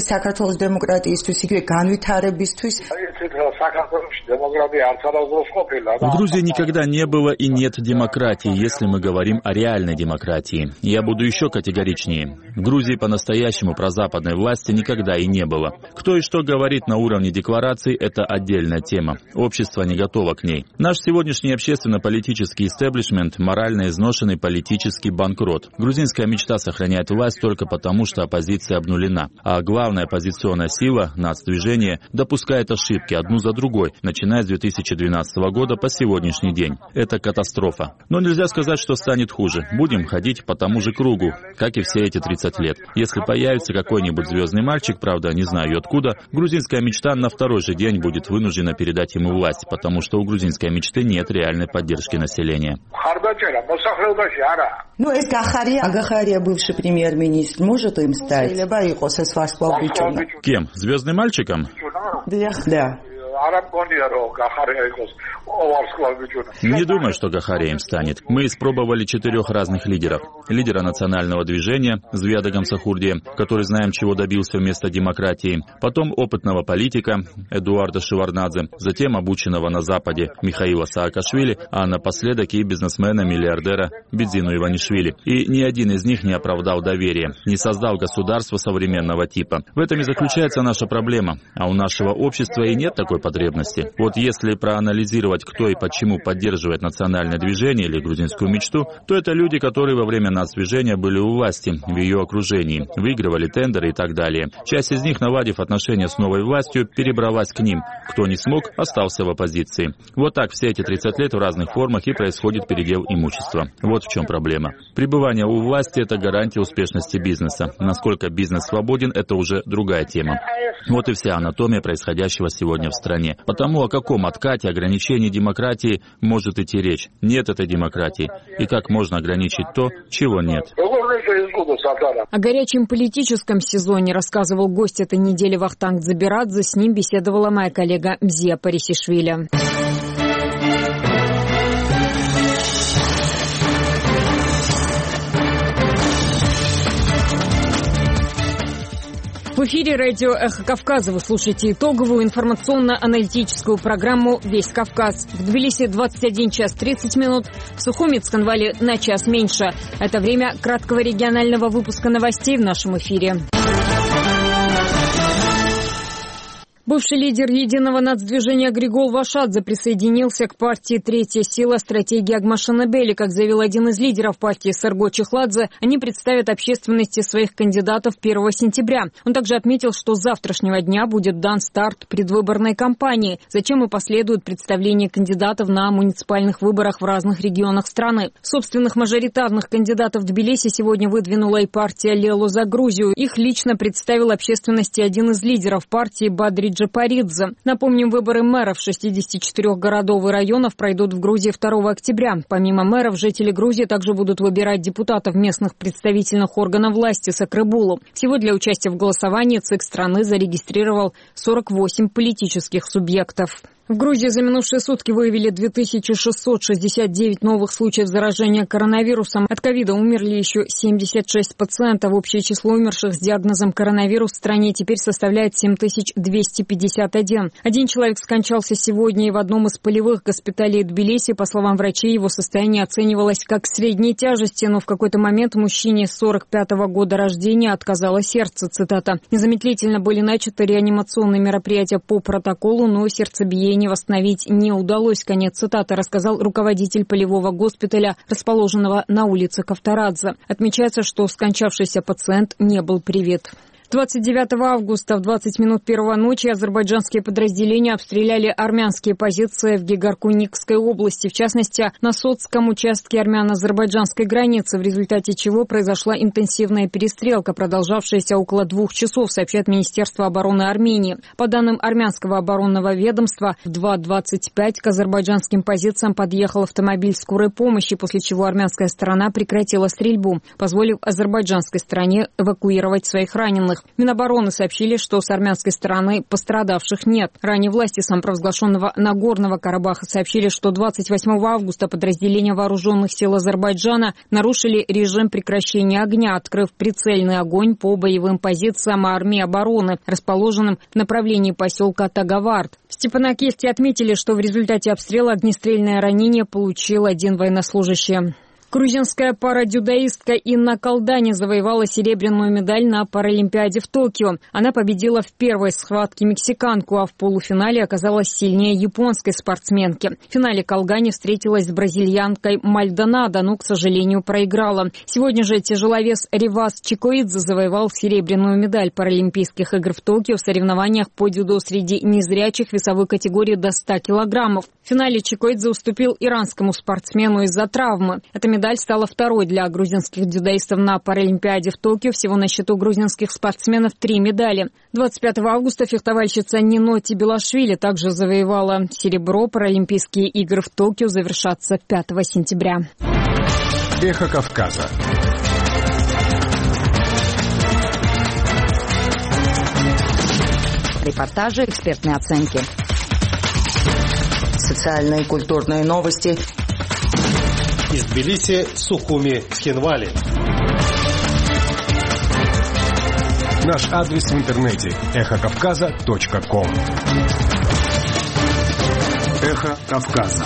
В Грузии никогда не было и нет демократии, если мы говорим о реальной демократии. Я буду еще категоричнее. В Грузии по-настоящему прозападной власти никогда и не было. Кто и что говорит на уровне деклараций, это отдельная тема. Общество не готово к ней. Наш сегодняшний общественно-политический истеблишмент – морально изношенный политический банкрот. Грузинская мечта сохраняет власть только потому, что оппозиция обнулена. А главная оппозиционная сила, нацдвижение, допускает ошибки одну за другой, начиная с две тысячи двенадцатого года по сегодняшний день. Это катастрофа. Но нельзя сказать, что станет хуже. Будем ходить по тому же кругу, как и все эти тридцать лет. Если появится какой-то какой-нибудь звездный мальчик, правда, не знаю откуда, грузинская мечта на второй же день будет вынуждена передать ему власть, потому что у грузинской мечты нет реальной поддержки населения. Ну, а Гахария, бывший премьер-министр, может им стать? Кем? Звездным мальчиком? Да. Не думаю, что Гахария им станет. Мы испробовали четырех разных лидеров. Лидера национального движения Звияда Гамсахурдия, который знаем, чего добился вместо демократии. Потом опытного политика Эдуарда Шеварднадзе. Затем обученного на Западе Михаила Саакашвили, а напоследок и бизнесмена-миллиардера Бидзину Иванишвили. И ни один из них не оправдал доверия, не создал государство современного типа. В этом и заключается наша проблема. А у нашего общества и нет такой потребности. Вот если проанализировать, кто и почему поддерживает национальное движение или грузинскую мечту, то это люди, которые во время нацдвижения были у власти, в ее окружении, выигрывали тендеры и так далее. Часть из них, наладив отношения с новой властью, перебралась к ним. Кто не смог, остался в оппозиции. Вот так все эти тридцать лет в разных формах и происходит передел имущества. Вот в чем проблема. Пребывание у власти – это гарантия успешности бизнеса. Насколько бизнес свободен – это уже другая тема. Вот и вся анатомия происходящего сегодня в стране. Потому о каком откате, ограничении демократии может идти речь? Нет этой демократии. И как можно ограничить то, чего нет? О горячем политическом сезоне рассказывал гость этой недели Вахтанг Дзабирадзе. С ним беседовала моя коллега Мзия Парисишвили. В эфире радио «Эхо Кавказа» вы слушаете итоговую информационно-аналитическую программу «Весь Кавказ». В Тбилиси двадцать один час тридцать минут, в Сухуми, Цхинвале на час меньше. Это время краткого регионального выпуска новостей в нашем эфире. Бывший лидер единого нацдвижения Григол Вашадзе присоединился к партии «Третья сила» стратегии Агмашинабели. Как заявил один из лидеров партии Сарго Чехладзе, они представят общественности своих кандидатов первого сентября. Он также отметил, что с завтрашнего дня будет дан старт предвыборной кампании, затем и последует представление кандидатов на муниципальных выборах в разных регионах страны. Собственных мажоритарных кандидатов в Тбилиси сегодня выдвинула и партия «Лело за Грузию». Их лично представил общественности один из лидеров партии Бадри Джапаридзе. Напомним, выборы мэров шестидесяти четырёх городов и районов пройдут в Грузии второго октября. Помимо мэров, жители Грузии также будут выбирать депутатов местных представительных органов власти Сакрыбулу. Всего для участия в голосовании ЦИК страны зарегистрировал сорок восемь политических субъектов. В Грузии за минувшие сутки выявили две тысячи шестьсот шестьдесят девять новых случаев заражения коронавирусом. От ковида умерли еще семьдесят шесть пациентов. Общее число умерших с диагнозом коронавирус в стране теперь составляет семь тысяч двести пятьдесят один. Один человек скончался сегодня и в одном из полевых госпиталей Тбилиси. По словам врачей, его состояние оценивалось как средней тяжести, но в какой-то момент мужчине сорок пятого года рождения отказало сердце. Цитата. «Незамедлительно были начаты реанимационные мероприятия по протоколу, но сердцебиение восстановить не удалось». Конец цитаты, рассказал руководитель полевого госпиталя, расположенного на улице Кавторадзе. Отмечается, что скончавшийся пациент не был привит. двадцать девятого августа в двадцать минут первого ночи азербайджанские подразделения обстреляли армянские позиции в Гегаркуникской области, в частности, на Соцком участке армяно-азербайджанской границы, в результате чего произошла интенсивная перестрелка, продолжавшаяся около двух часов, сообщает Министерство обороны Армении. По данным армянского оборонного ведомства, в два двадцать пять к азербайджанским позициям подъехал автомобиль скорой помощи, после чего армянская сторона прекратила стрельбу, позволив азербайджанской стороне эвакуировать своих раненых. Минобороны сообщили, что с армянской стороны пострадавших нет. Ранее власти самопровозглашенного Нагорного Карабаха сообщили, что двадцать восьмого августа подразделения вооруженных сил Азербайджана нарушили режим прекращения огня, открыв прицельный огонь по боевым позициям армии обороны, расположенным в направлении поселка Тагавард. В Степанакерте отметили, что в результате обстрела огнестрельное ранение получил один военнослужащий. Грузинская парадюдоистка Инна Калдани завоевала серебряную медаль на Паралимпиаде в Токио. Она победила в первой схватке мексиканку, а в полуфинале оказалась сильнее японской спортсменки. В финале Калдани встретилась с бразильянкой Мальдонадо, но, к сожалению, проиграла. Сегодня же тяжеловес Ривас Чикоидзе завоевал серебряную медаль Паралимпийских игр в Токио в соревнованиях по дзюдо среди незрячих весовой категории до ста килограммов. В финале Чикоидзе уступил иранскому спортсмену из-за травмы. Эта медаль медаль стала второй для грузинских дзюдоистов на Паралимпиаде в Токио. Всего на счету грузинских спортсменов три медали. двадцать пятого августа фехтовальщица Нино Тибилашвили также завоевала серебро. Паралимпийские игры в Токио завершатся пятого сентября. Эхо Кавказа. Репортажи, экспертные оценки. Социальные и культурные новости. Из Тбилиси, Сухуми, Схинвали. Наш адрес в интернете эхо кавказа точка ком. Эхо Кавказа.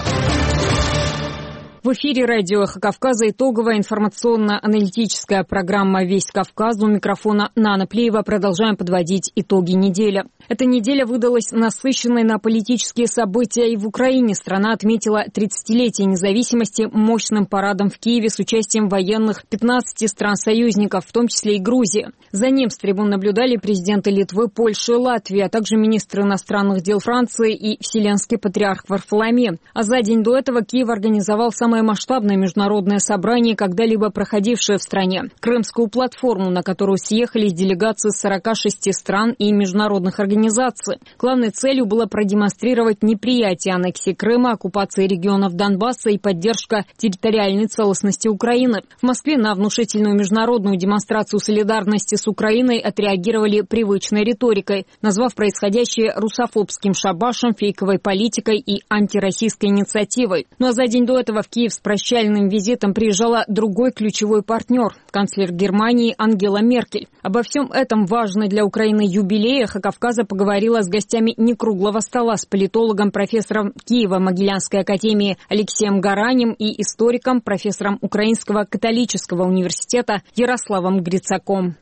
В эфире радио «Эхо Кавказа» итоговая информационно-аналитическая программа «Весь Кавказ». У микрофона Нана Плеева. Продолжаем подводить итоги недели. Эта неделя выдалась насыщенной на политические события и в Украине. Страна отметила тридцатилетие независимости мощным парадом в Киеве с участием военных пятнадцати стран-союзников, в том числе и Грузии. За ним с трибун наблюдали президенты Литвы, Польши и Латвии, а также министры иностранных дел Франции и Вселенский патриарх Варфоломей. А за день до этого Киев организовал самое масштабное международное собрание, когда-либо проходившее в стране. Крымскую платформу, на которую съехались делегации сорока шести стран и международных организаций. Главной целью было продемонстрировать неприятие аннексии Крыма, оккупации регионов Донбасса и поддержка территориальной целостности Украины. В Москве на внушительную международную демонстрацию солидарности с Украиной отреагировали привычной риторикой, назвав происходящее русофобским шабашем, фейковой политикой и антироссийской инициативой. Ну а за день до этого в Киев с прощальным визитом приезжала другой ключевой партнер – канцлер Германии Ангела Меркель. Обо всем этом важно для Украины юбилея «Эхо Кавказа» поговорила с гостями некруглого стола, с политологом, профессором Киево-Могилянской академии Алексеем Гаранем и историком, профессором Украинского католического университета Ярославом Грицаком.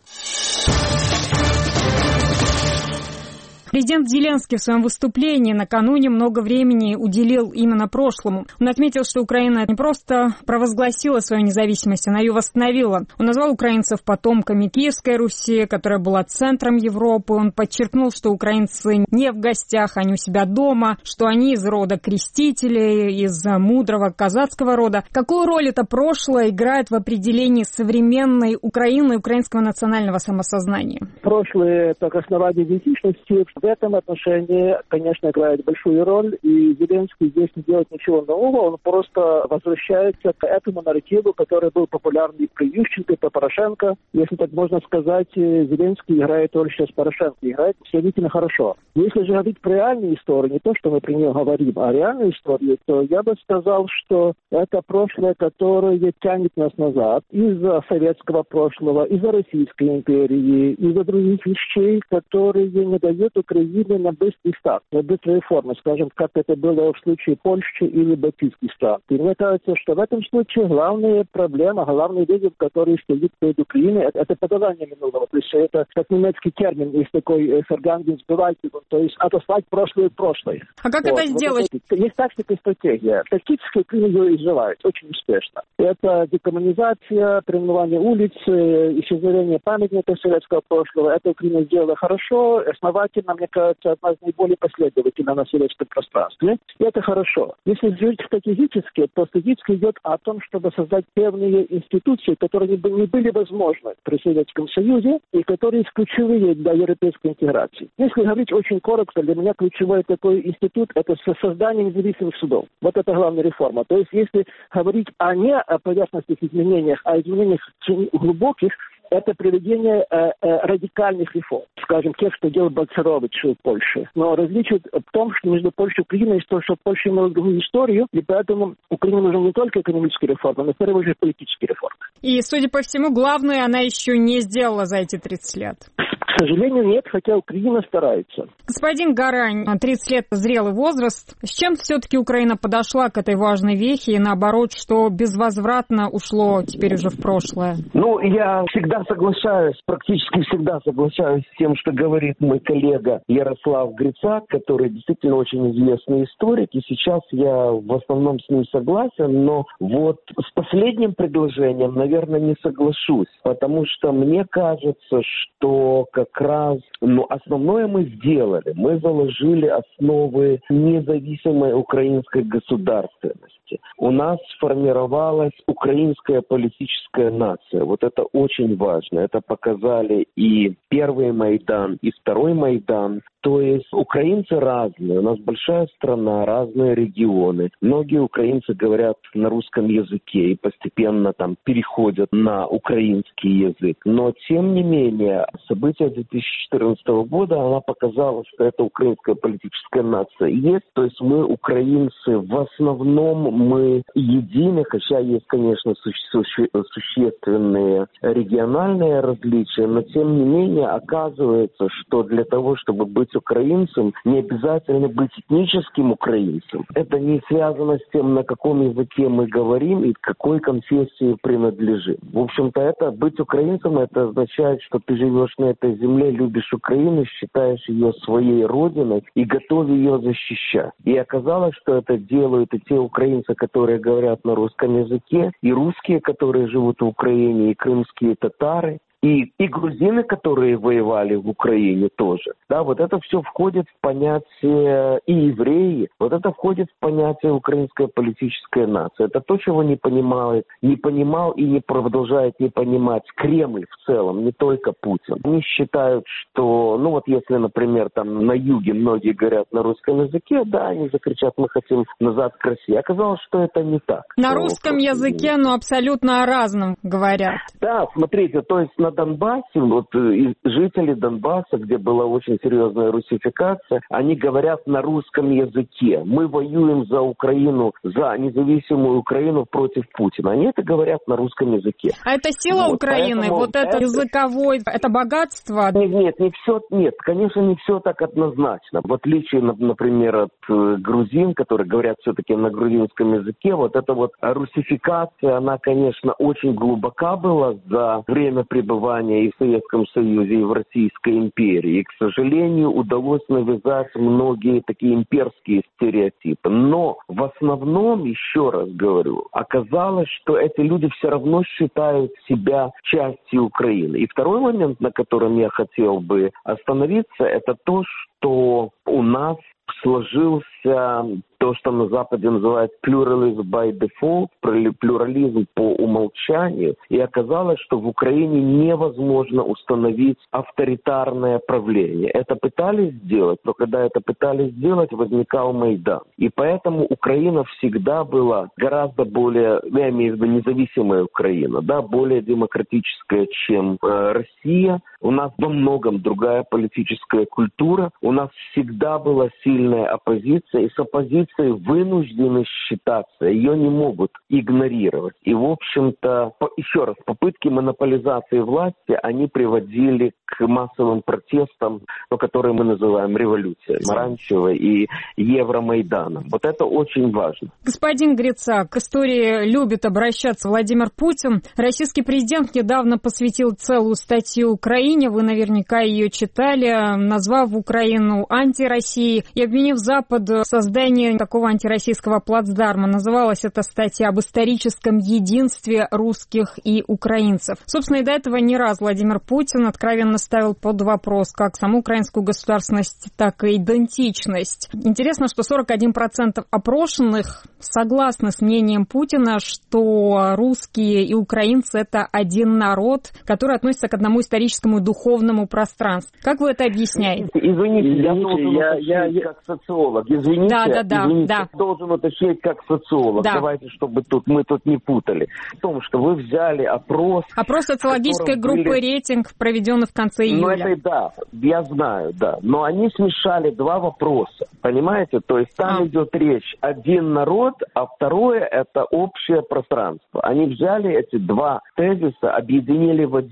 Президент Зеленский в своем выступлении накануне много времени уделил именно прошлому. Он отметил, что Украина не просто провозгласила свою независимость, она ее восстановила. Он назвал украинцев потомками Киевской Руси, которая была центром Европы. Он подчеркнул, что украинцы не в гостях, они у себя дома, что они из рода крестителей, из мудрого казацкого рода. Какую роль это прошлое играет в определении современной Украины и украинского национального самосознания? Прошлое как основание идентичности. В этом отношении, конечно, играет большую роль, и Зеленский здесь не делает ничего нового, он просто возвращается к этому нарративу, который был популярный при Ющенко, при Порошенко. Если так можно сказать, Зеленский играет роль сейчас Порошенко, играет действительно хорошо. Если же говорить про реальную историю, не то, что мы про нее говорим, а реальную историю, то я бы сказал, что это прошлое, которое тянет нас назад из-за советского прошлого, из-за Российской империи, из-за других вещей, которые не дают Украины на быстрый старт, на быстрые реформы, скажем, как это было в случае Польши или балтийских стран. И мне кажется, что в этом случае главная проблема, главный вызов, который стоит перед Украиной, это, это подавание минулого. То есть это, как немецкий термин, есть такой «фергангенсбевальтигунг», то есть отослать прошлое в прошлое. А как вот, это сделать? Вот это, есть тактика и стратегия. Тактически Украина ее изживает очень успешно. Это декоммунизация, переименование улиц, исчезновение памятников советского прошлого. Это Украина сделала хорошо, основательно, мне кажется, одна из наиболее последовательных на советском пространстве. И это хорошо. Если жить стратегически, то стратегически идет о том, чтобы создать певные институции, которые не были возможны при Советском Союзе и которые ключевые для европейской интеграции. Если говорить очень коротко, для меня ключевой такой институт – это создание независимых судов. Вот это главная реформа. То есть если говорить о не о поверхностных изменениях, а изменениях глубоких, это проведение э, э, радикальных реформ, скажем, тех, что делал Бальцерович в Польше. Но различие в том, что между Польшей и Украиной есть то, что Польша имела другую историю, и поэтому Украине нужны не только экономические реформы, но в первую очередь политические реформы. И, судя по всему, главное она еще не сделала за эти тридцать лет. К сожалению, нет, хотя Украина старается. Господин Гарань, тридцать лет – зрелый возраст. С чем все-таки Украина подошла к этой важной вехе и, наоборот, что безвозвратно ушло теперь уже в прошлое? Ну, я всегда Я соглашаюсь, практически всегда соглашаюсь с тем, что говорит мой коллега Ярослав Грицак, который действительно очень известный историк, и сейчас я в основном с ним согласен, но вот с последним предложением, наверное, не соглашусь, потому что мне кажется, что как раз, ну, основное мы сделали, мы заложили основы независимой украинской государственности. У нас сформировалась украинская политическая нация. Вот это очень важно. Это показали и первый Майдан, и второй Майдан. То есть украинцы разные. У нас большая страна, разные регионы. Многие украинцы говорят на русском языке и постепенно там переходят на украинский язык. Но тем не менее, события две тысячи четырнадцатого года, она показала, что эта украинская политическая нация есть. То есть мы, украинцы, в основном мы едины, хотя есть, конечно, суще- суще- существенные региональные различия, но тем не менее оказывается, что для того, чтобы быть украинцем, не обязательно быть этническим украинцем. Это не связано с тем, на каком языке мы говорим и к какой конфессии принадлежим. В общем-то, это быть украинцем, это означает, что ты живешь на этой земле, любишь Украину, считаешь ее своей родиной и готов ее защищать. И оказалось, что это делают и те украинцы, которые говорят на русском языке, и русские, которые живут в Украине, и крымские татары, и, и грузины, которые воевали в Украине тоже. Да, вот это все входит в понятие, и евреи, вот это входит в понятие украинская политическая нация. Это то, чего не понимает, не понимал и не продолжает не понимать Кремль в целом, не только Путин. Они считают, что, ну вот если, например, там на юге многие говорят на русском языке, да, они закричат, мы хотим назад к России. Оказалось, что это не так. На русском языке, но абсолютно о разном говорят. Да, смотрите, то есть на Донбассе, вот жители Донбасса, где была очень серьезная русификация, они говорят на русском языке. Мы воюем за Украину, за независимую Украину против Путина. Они это говорят на русском языке. А это сила вот, Украины, вот это, это языковой, это богатство? Нет, нет, не все, нет, конечно, не все так однозначно. В отличие, например, от грузин, которые говорят все-таки на грузинском языке, вот эта вот русификация, она, конечно, очень глубока была за время пребывания и в Советском Союзе, и в Российской империи. И, к сожалению, удалось навязать многие такие имперские стереотипы. Но в основном, еще раз говорю, оказалось, что эти люди все равно считают себя частью Украины. И второй момент, на котором я хотел бы остановиться, это то, что у нас сложился то, что на Западе называют pluralism by default, плюрализм по умолчанию, и оказалось, что в Украине невозможно установить авторитарное правление. Это пытались сделать, но когда это пытались сделать, возникал Майдан. И поэтому Украина всегда была гораздо более, я имею в виду независимая Украина, да, более демократическая, чем э, Россия. У нас во многом другая политическая культура. У нас всегда была сильная оппозиция, и с оппозицией вынуждены считаться, ее не могут игнорировать. И, в общем-то, по, еще раз, попытки монополизации власти, они приводили к массовым протестам, ну, которые мы называем революцией, Маранчева и Евромайдана. Вот это очень важно. Господин Грицак, к истории любит обращаться Владимир Путин. Российский президент недавно посвятил целую статью Украине, вы наверняка ее читали, назвав Украину антироссией и обвинив Запад в создании такого антироссийского плацдарма. Называлась эта статья об историческом единстве русских и украинцев. Собственно, и до этого не раз Владимир Путин откровенно ставил под вопрос как саму украинскую государственность, так и идентичность. Интересно, что сорок один процент опрошенных согласны с мнением Путина, что русские и украинцы — это один народ, который относится к одному историческому и духовному пространству. Как вы это объясняете? Извините, я должен я, я, я как социолог. Извините, да, да, да, извините, да. должен уточнить как социолог. Да. Давайте, чтобы тут мы тут не путали. В том, что вы взяли опрос... Опрос социологической группы были... «Рейтинг», проведенный в конце июля. Ну, это да, я знаю, да. Но они смешали два вопроса, понимаете? То есть там а. идет речь один народ, а второе — это общее пространство. Они взяли эти два тезиса, объединили в один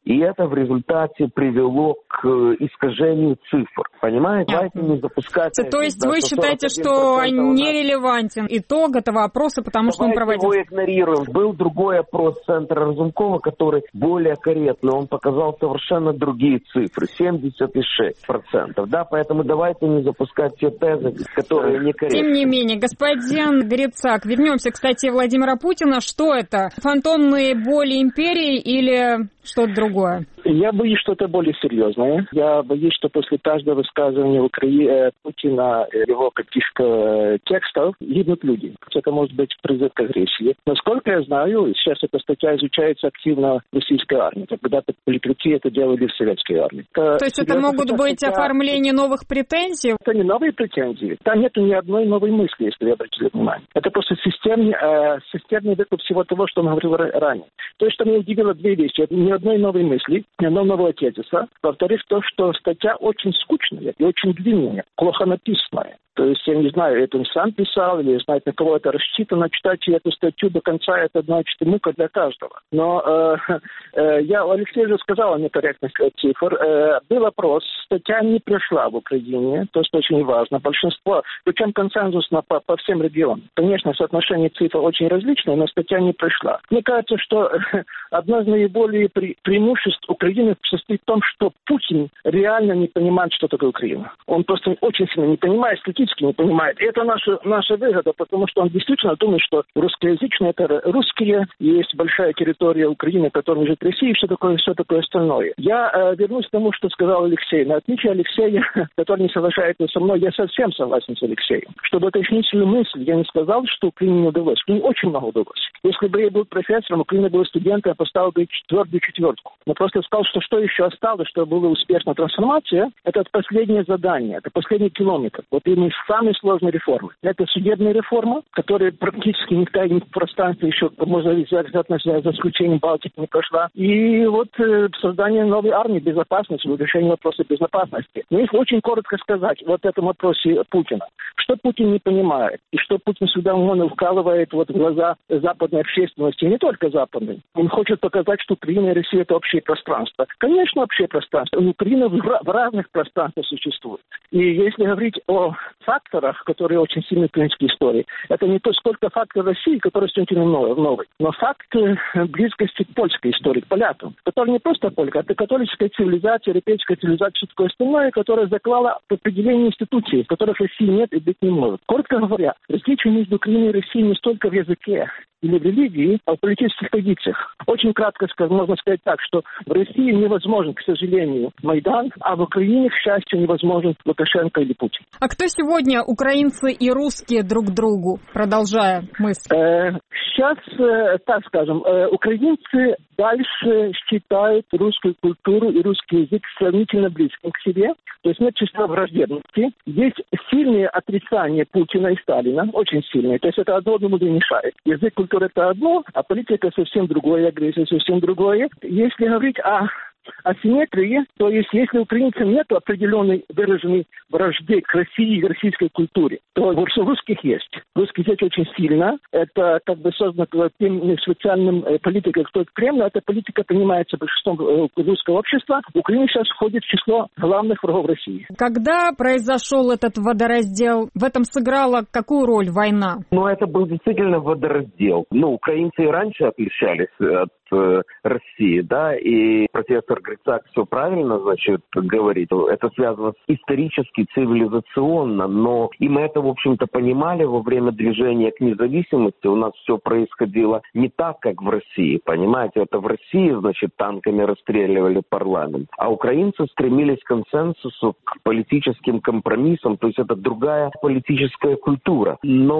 И это в результате привело к искажению цифр. Понимаете? Давайте не запускать... То есть вы считаете, что нерелевантен итог этого опроса, потому что он проводился? Давайте его игнорируем. Был другой опрос Центра Разумкова, который более корректный. Он показал совершенно другие цифры. семьдесят шесть процентов. Да, поэтому давайте не запускать те тезы, которые некорректны. Тем не менее, господин Грицак, вернемся, кстати, Владимира Путина. Что это? Фантомные боли империи или что-то другое? Я боюсь, что это более серьезное. Я боюсь, что после каждого высказывания Украины, Путина, его каких-то текстов гибнут люди. Это может быть призыв к агрессии. Насколько я знаю, сейчас эта статья изучается активно в российской армии. Когда-то политруки это делали в советской армии. Это То есть это могут быть статья... оформление новых претензий? Это не новые претензии. Там нет ни одной новой мысли, если вы обратили внимание. Это просто системный, э, системный выкуп всего того, что он говорил ранее. То есть, что меня удивило две вещи. Ни одной новой мысли, ни одного нового тезиса. Во-вторых, то, что статья очень скучная и очень длинная, плохо написанная. То есть, я не знаю, это он сам писал, или знает, на кого это рассчитано. Читать эту статью до конца, это, значит, мука для каждого. Но э, э, я, Алексей же сказал о некорректности цифр. Э, был опрос, статья не пришла в Украине, то есть очень важно. Большинство, причем консенсусно по, по всем регионам. Конечно, соотношение цифр очень различное, но статья не пришла. Мне кажется, что э, одно из наиболее пре- преимуществ Украины состоит в том, что Путин реально не понимает, что такое Украина. Он просто очень сильно не понимает, статистически не понимает. И это наша, наша выгода, потому что он действительно думает, что русскоязычные это русские, есть большая территория Украины, которая лежит в России, все такое, все такое остальное. Я э, вернусь к тому, что сказал Алексей. На отличие Алексея, который не соглашается со мной, я совсем согласен с Алексеем. Чтобы уточнить свою мысль, я не сказал, что Украине не удалось. Украине очень много удалось. Если бы я был профессором, Украина была студентом, я поставил бы твердую четверку. Но просто сказал, что что еще осталось, чтобы была успешная трансформация, это последнее задание, это последний километр. Вот именно самые сложные реформы. Это судебная реформа, которая практически никто в пространстве еще, можно взять за исключением Балтики, не прошла. И вот э, создание новой армии безопасности, решение вопроса безопасности. Но если очень коротко сказать вот этом вопросе Путина, что Путин не понимает, и что Путин всегда умно вкалывает вот в глаза западной общественности, и не только западной. Он хочет показать, что Украина и Россия — это общее пространство. Конечно, общее пространство. Но Украина в, в разных пространствах существует. И если говорить о факторах, которые очень сильны в украинской истории, это не то, сколько факторов России, которые сегодня новый, но факт близкости к польской истории, к полякам, которая не просто полька, это католическая цивилизация, европейская цивилизация, все такое остальное, которая заклала определение институций, которых России нет и быть не может. Коротко говоря, различие между Украиной и Россией не столько в языке или в религии, а в политических традициях. Очень кратко сказать, можно сказать так, что в России невозможен, к сожалению, Майдан, а в Украине, к счастью, невозможен Лукашенко или Путин. А кто сегодня украинцы и русские друг другу? Продолжая мысль. Э, сейчас, э, так скажем, э, украинцы дальше считают русскую культуру и русский язык сравнительно близким к себе. То есть нет чувства враждебности. Есть сильные отрицания Путина и Сталина, очень сильные. То есть это одно одному не мешает. Язык, культура — это одно, а политика совсем другое, агрессия совсем другое. Если говорить о асимметрии, то есть если у украинцев нет определенной выраженной вражды к России и к российской культуре, то у русских есть. Русский язык очень сильно. Это как бы создано тем социальным э, политикой, кто это Кремль. Эта политика принимается большинством э, русского общества. Украина сейчас входит в число главных врагов России. Когда произошел этот водораздел, в этом сыграла какую роль война? Ну, это был действительно водораздел. Ну, украинцы и раньше отличались от э, России, да, и профессор Грицак все правильно, значит, говорит. Это связано с исторически, цивилизационно, но и мы это, в общем-то, понимали во время движения к независимости. У нас все происходило не так, как в России, понимаете? Это в России, значит, танками расстреливали парламент, а украинцы стремились к консенсусу, к политическим компромиссам, то есть это другая политическая культура.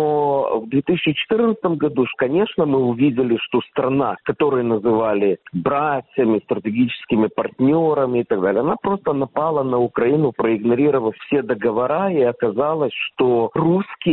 Но в две тысячи четырнадцатом году, конечно, мы увидели, что страна, которую называли братьями, стратегическими партнерами и так далее, она просто напала на Украину, проигнорировав все договора, и оказалось, что русские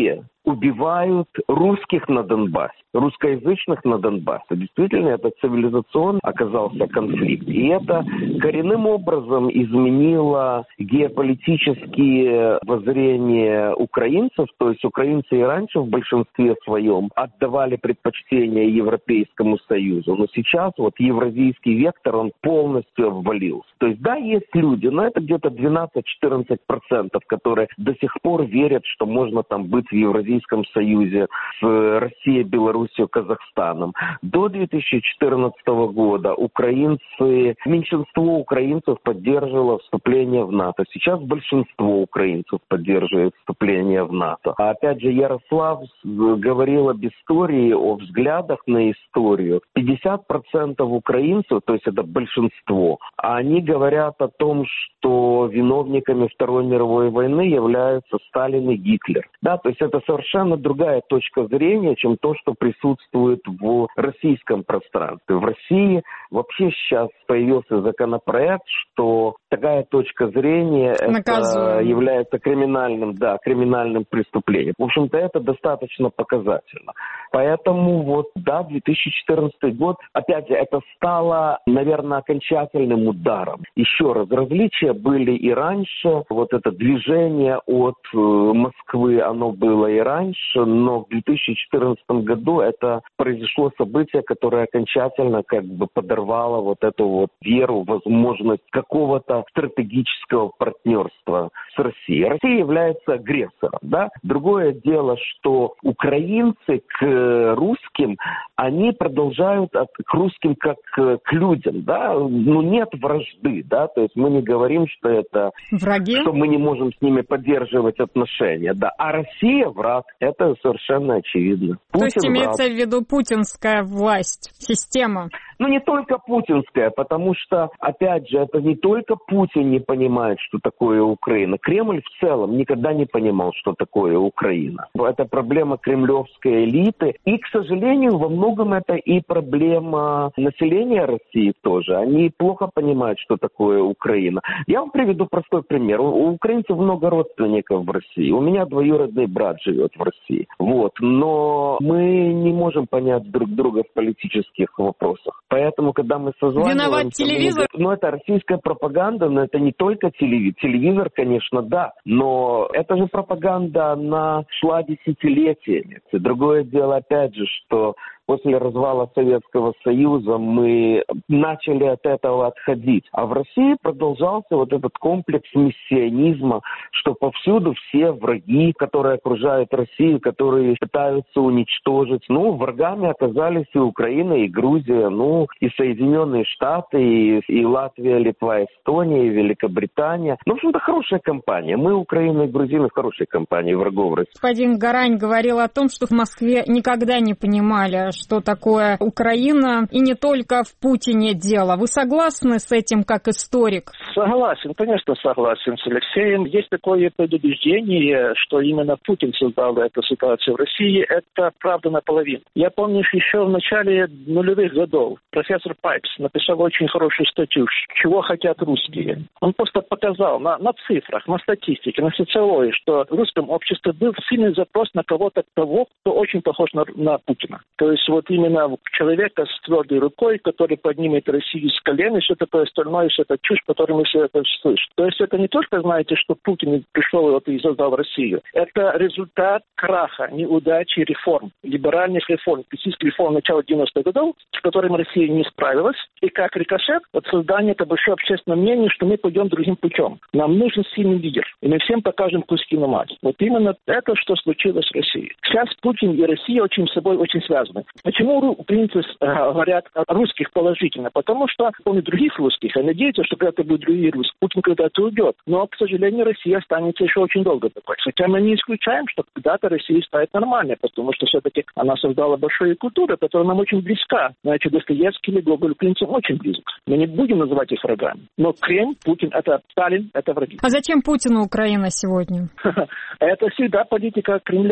убивают русских на Донбассе, русскоязычных на Донбассе. Действительно, это цивилизационно оказался конфликт. И это коренным образом изменило геополитические воззрения украинцев. То есть украинцы и раньше в большинстве своем отдавали предпочтение Европейскому Союзу. Но сейчас вот евразийский вектор, он полностью обвалился. То есть да, есть люди, но это где-то двенадцать-четырнадцать процентов, которые до сих пор верят, что можно там быть в Евразийском Союзе с Россией, Белоруссией, Казахстаном. До две тысячи четырнадцатого года украинцы, меньшинство украинцев поддерживало вступление в НАТО. Сейчас большинство украинцев поддерживает вступление в НАТО. А опять же, Ярослав говорил об истории, о взглядах на историю. пятьдесят процентов украинцев, то есть это большинство, они говорят о том, что виновниками Второй мировой войны являются Сталин и Гитлер. Да, то есть это совершенно другая точка зрения, чем то, что присутствует в российском пространстве. В России вообще сейчас появился законопроект, что такая точка зрения это является криминальным, да, криминальным преступлением. В общем-то, это достаточно показательно. Поэтому вот, да, две тысячи четырнадцатый год, опять же, это стало, наверное, окончательным ударом. Еще раз, различия были и раньше. Вот это движение от э, Москвы, оно было и раньше, но в две тысячи четырнадцатом году это произошло событие, которое окончательно как бы подорвало вот эту вот веру, возможность какого-то стратегического партнерства с Россией. Россия является агрессором, да. Другое дело, что украинцы к русским, они продолжают от, к русским как к, к людям, да. Ну, нет вражды, да, то есть мы не говорим, что это враги, что мы не можем с ними поддерживать отношения, да. А Россия враг, это совершенно очевидно. Путин то есть имеется враг. в виду путинская власть, система? Ну, не только путинская, потому что, опять же, это не только Путин не понимает, что такое Украина. Кремль в целом никогда не понимал, что такое Украина. Это проблема кремлевской элиты. И, к сожалению, во многом это и проблема населения России тоже. Они плохо понимают, что такое Украина. Я вам приведу простой пример. У украинцев много родственников в России. У меня двоюродный брат живет в России. Вот. Но мы не можем понять друг друга в политических вопросах. Поэтому, когда мы созваниваемся... Виноват телевизор? Мы, ну, это российская пропаганда, но это не только телевизор. Телевизор, конечно, да. Но это же пропаганда, она шла десятилетиями. Другое дело, опять же, что после развала Советского Союза мы начали от этого отходить. А в России продолжался вот этот комплекс мессианизма, что повсюду все враги, которые окружают Россию, которые пытаются уничтожить. Ну, врагами оказались и Украина, и Грузия, ну, и Соединенные Штаты, и, и Латвия, Литва, Эстония, и Великобритания. Ну, в общем-то, хорошая компания. Мы, Украина и Грузия, в хорошей компании врагов России. Господин Гарань говорил о том, что в Москве никогда не понимали, что такое Украина, и не только в Путине дело. Вы согласны с этим как историк? Согласен, конечно, согласен с Алексеем. Есть такое предубеждение, что именно Путин создал эту ситуацию в России. Это правда наполовину. Я помню, еще в начале нулевых годов профессор Пайпс написал очень хорошую статью «Чего хотят русские?». Он просто показал на, на цифрах, на статистике, на социологии, что в русском обществе был сильный запрос на кого-то того, кто очень похож на, на Путина. То есть вот именно человека с твердой рукой, который поднимет Россию с колен, и все такое остальное, все это чушь, которую мы все это слышим. То есть это не только, знаете, что Путин пришел вот и создал Россию. Это результат краха, неудачи реформ, либеральных реформ, политических реформ начала девяностых годов, с которыми Россия не справилась. И как рикошет от создания этого большого общественного мнения, что мы пойдем другим путем. Нам нужен сильный лидер. И мы всем покажем куски на мать. Вот именно это, что случилось в России. Сейчас Путин и Россия очень с собой очень связаны. Почему украинцы говорят о русских положительно? Потому что он и других русских, и надеются, что когда-то будут другие русские. Путин когда-то уйдет. Но, к сожалению, Россия останется еще очень долго такой. Хотя мы не исключаем, что когда-то Россия станет нормальной, потому что все-таки она создала большую культуру, которая нам очень близка. Значит, Достоевский или Гоголь украинцам очень близок. Мы не будем называть их врагами. Но Кремль, Путин, это Сталин, это враги. А зачем Путину Украина сегодня? Это всегда политика Кремля.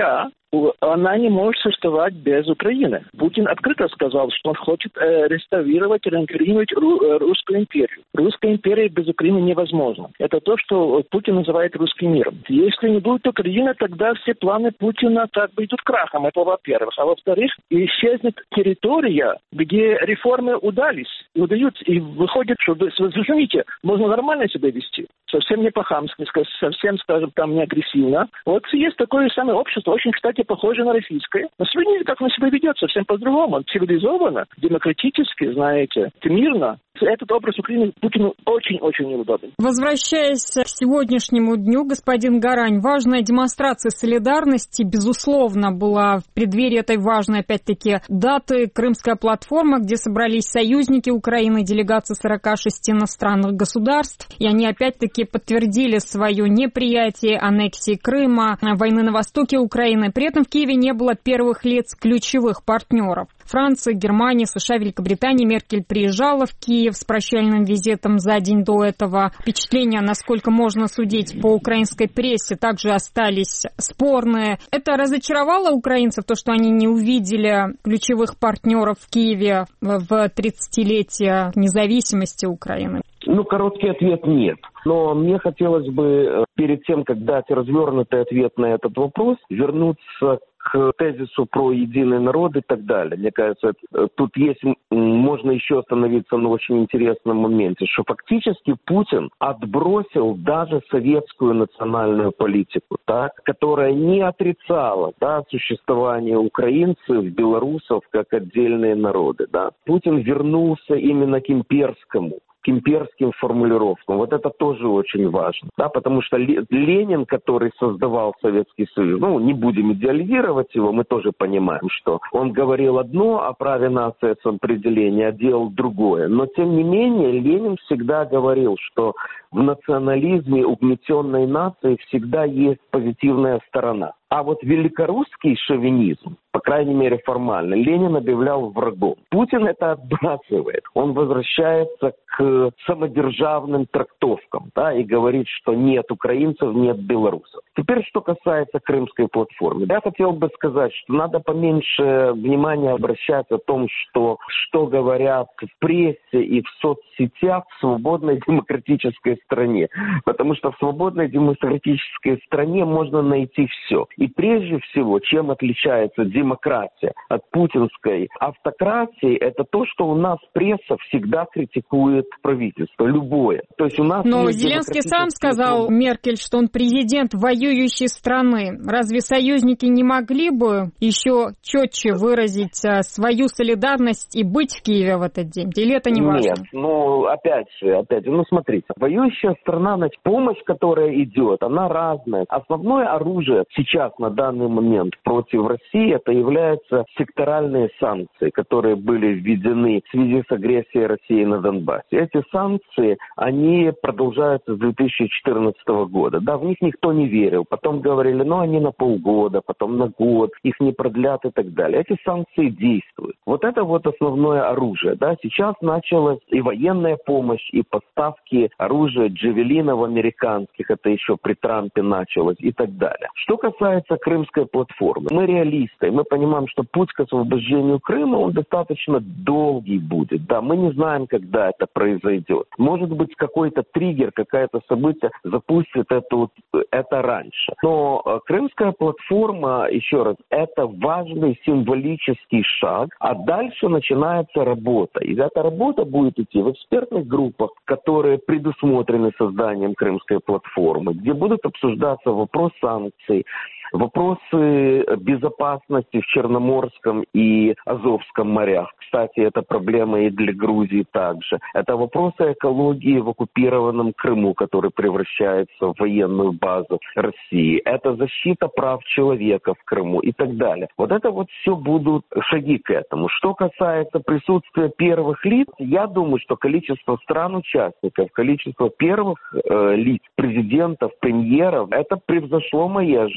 она не может существовать без Украины. Путин открыто сказал, что он хочет э, реставрировать, реинкорнировать ру, э, русскую империю. Русская империя без Украины невозможна. Это то, что Путин называет русским миром. Если не будет Украины, тогда все планы Путина как бы идут крахом. Это во-первых. А во-вторых, исчезнет территория, где реформы удались и удаются. И выходит, что, извините, можно нормально себя вести. Совсем не по-хамски, совсем, скажем, там не агрессивно. Вот есть такое самое общество, очень, кстати, похоже на российское. Но смотрите, как оно себя ведет, совсем по-другому. Цивилизованно, демократически, знаете, мирно. Этот образ Украины Путину очень-очень неудобен. Возвращаясь к сегодняшнему дню, господин Гарань, важная демонстрация солидарности, безусловно, была в преддверии этой важной, опять-таки, даты Крымская платформа, где собрались союзники Украины, делегации сорока шести иностранных государств, и они, опять-таки, подтвердили свое неприятие аннексии Крыма, войны на востоке Украины. При этом в Киеве не было первых лиц ключевых партнеров. Франция, Германия, США, Великобритания. Меркель приезжала в Киев с прощальным визитом за день до этого. Впечатления, насколько можно судить по украинской прессе, также остались спорные. Это разочаровало украинцев, то, что они не увидели ключевых партнеров в Киеве в тридцатилетие независимости Украины? Ну, короткий ответ – нет. Но мне хотелось бы перед тем, как дать развернутый ответ на этот вопрос, вернуться к тезису про единый народ и так далее. Мне кажется, тут есть, можно еще остановиться на очень интересном моменте, что фактически Путин отбросил даже советскую национальную политику, так, которая не отрицала, да, существование украинцев, белорусов как отдельные народы. Да. Путин вернулся именно к имперскому, к имперским формулировкам. Вот это тоже очень важно, да, потому что Ленин, который создавал Советский Союз, ну, не будем идеализировать его, мы тоже понимаем, что он говорил одно о праве нации самоопределения, а делал другое. Но, тем не менее, Ленин всегда говорил, что в национализме угнетенной нации всегда есть позитивная сторона. А вот великорусский шовинизм, по крайней мере формально, Ленин объявлял врагом. Путин это отбрасывает. Он возвращается к самодержавным трактовкам, да, и говорит, что нет украинцев, нет белорусов. Теперь, что касается Крымской платформы. Я хотел бы сказать, что надо поменьше внимания обращать о том, что, что говорят в прессе и в соцсетях в свободной демократической стране. Потому что в свободной демократической стране можно найти все. И прежде всего, чем отличается демократия от путинской автократии, это то, что у нас пресса всегда критикует правительство, любое. То есть у нас. Но Зеленский сам сказал, Меркель, что он президент воюющей страны. Разве союзники не могли бы еще четче выразить свою солидарность и быть в Киеве в этот день? Или это не важно? Нет, ну опять же, опять же, ну смотрите, воюющая страна, значит, помощь, которая идет, она разная. Основное оружие сейчас на данный момент против России это являются секторальные санкции, которые были введены в связи с агрессией России на Донбассе. Эти санкции, они продолжаются с две тысячи четырнадцатого года. Да, в них никто не верил. Потом говорили, ну они на полгода, потом на год, их не продлят и так далее. Эти санкции действуют. Вот это вот основное оружие. Да. Сейчас началась и военная помощь, и поставки оружия джавелинов американских, это еще при Трампе началось и так далее. Что касается Крымской платформы, мы реалисты, мы понимаем, что путь к освобождению Крыма, он достаточно долгий будет. Да, мы не знаем, когда это произойдет. Может быть, какой-то триггер, какое-то событие запустит это, это раньше. Но Крымская платформа, еще раз, это важный символический шаг, а дальше начинается работа. И эта работа будет идти в экспертных группах, которые предусмотрены созданием Крымской платформы, где будут обсуждаться вопросы санкций, вопросы безопасности в Черноморском и Азовском морях. Кстати, это проблема и для Грузии также. Это вопросы экологии в оккупированном Крыму, который превращается в военную базу России. Это защита прав человека в Крыму и так далее. Вот это вот все будут шаги к этому. Что касается присутствия первых лиц, я думаю, что количество стран-участников, количество первых э, лиц, президентов, премьеров, это превзошло мои ожидания.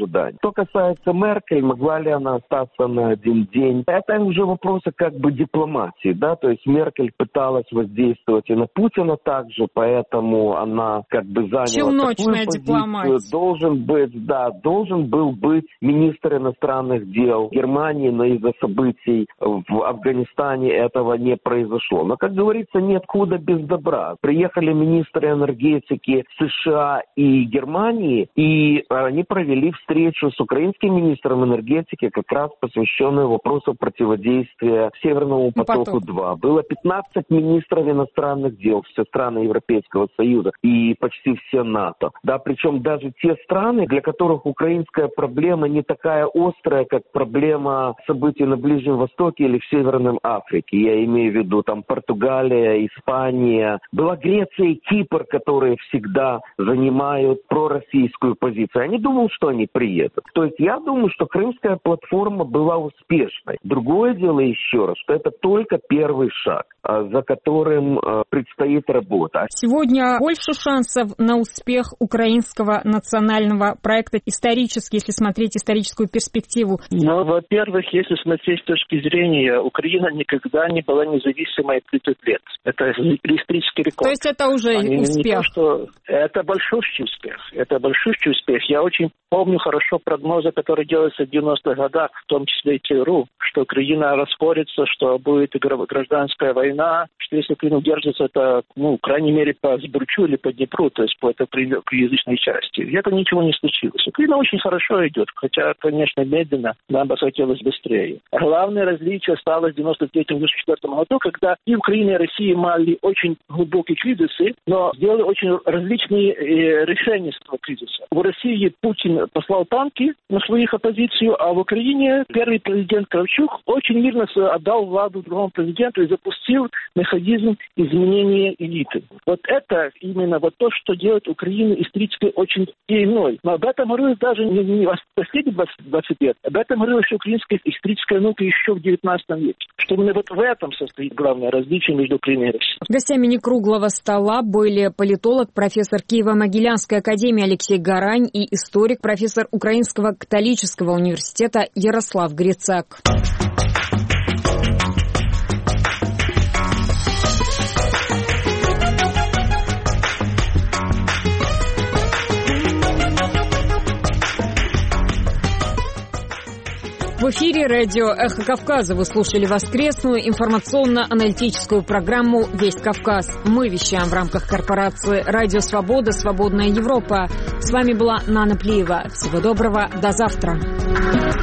Что касается Меркель, могла ли она остаться на один день? Это уже вопросы как бы дипломатии, да, то есть Меркель пыталась воздействовать и на Путина также, поэтому она как бы заняла челночная такую дипломатия. позицию. Должен быть, да, должен был быть министр иностранных дел Германии, но из-за событий в Афганистане этого не произошло. Но, как говорится, нет худа без добра. Приехали министры энергетики США и Германии, и они провели встречу с украинским министром энергетики, как раз посвященную вопросу противодействия Северному потоку-два. Было пятнадцать министров иностранных дел, все страны Европейского Союза и почти все НАТО. Да, причем даже те страны, для которых украинская проблема не такая острая, как проблема событий на Ближнем Востоке или в Северной Африке. Я имею в виду там Португалия, Испания. Была Греция и Кипр, которые всегда занимают пророссийскую позицию. Я не думал, что они приедут. То есть я думаю, что Крымская платформа была успешной. Другое дело еще раз, что это только первый шаг, за которым предстоит работа. Сегодня больше шансов на успех украинского национального проекта исторически, если смотреть историческую перспективу? Ну, во-первых, если смотреть с точки зрения, Украина никогда не была независимой тридцать лет. Это исторический рекорд. То есть это уже Они, успех? Не то, что... Это большущий успех. Это большущий успех. Я очень помню хорошо прогнозы, которые делаются в девяностых годах, в том числе и ЦРУ, что Украина распорится, что будет гражданская война, что если Украина удержится, это, ну, в крайней мере, по Сбурчу или по Днепру, то есть по этой язычной части. И это ничего не случилось. Украина очень хорошо идет, хотя, конечно, медленно, нам бы хотелось быстрее. Главное различие стало в девяносто третьем — девяносто четвёртом году, когда и Украина, и Россия имели очень глубокие кризисы, но сделали очень различные э, решения с этого кризиса. В России Путин послал танки на своих оппозицию, а в Украине первый президент Кравчук очень мирно отдал владу другому президенту и запустил механизм изменения элиты. Вот это именно вот то, что делает Украину исторически очень иной. Но об этом говорилось даже не, не в последние двадцать лет, об этом говорилась украинская историческая наука еще в девятнадцатом веке. Что именно вот в этом состоит главное различие между Украиной и Россией. Гостями некруглого стола были политолог, профессор Киево-Могилянской академии Алексей Гарань и историк, профессор Украинского католического университета Ярослав Грицак. В эфире радио «Эхо Кавказа» вы слушали воскресную информационно-аналитическую программу «Весть Кавказ». Мы вещаем в рамках корпорации «Радио Свобода. Свободная Европа». С вами была Нана Плиева. Всего доброго. До завтра.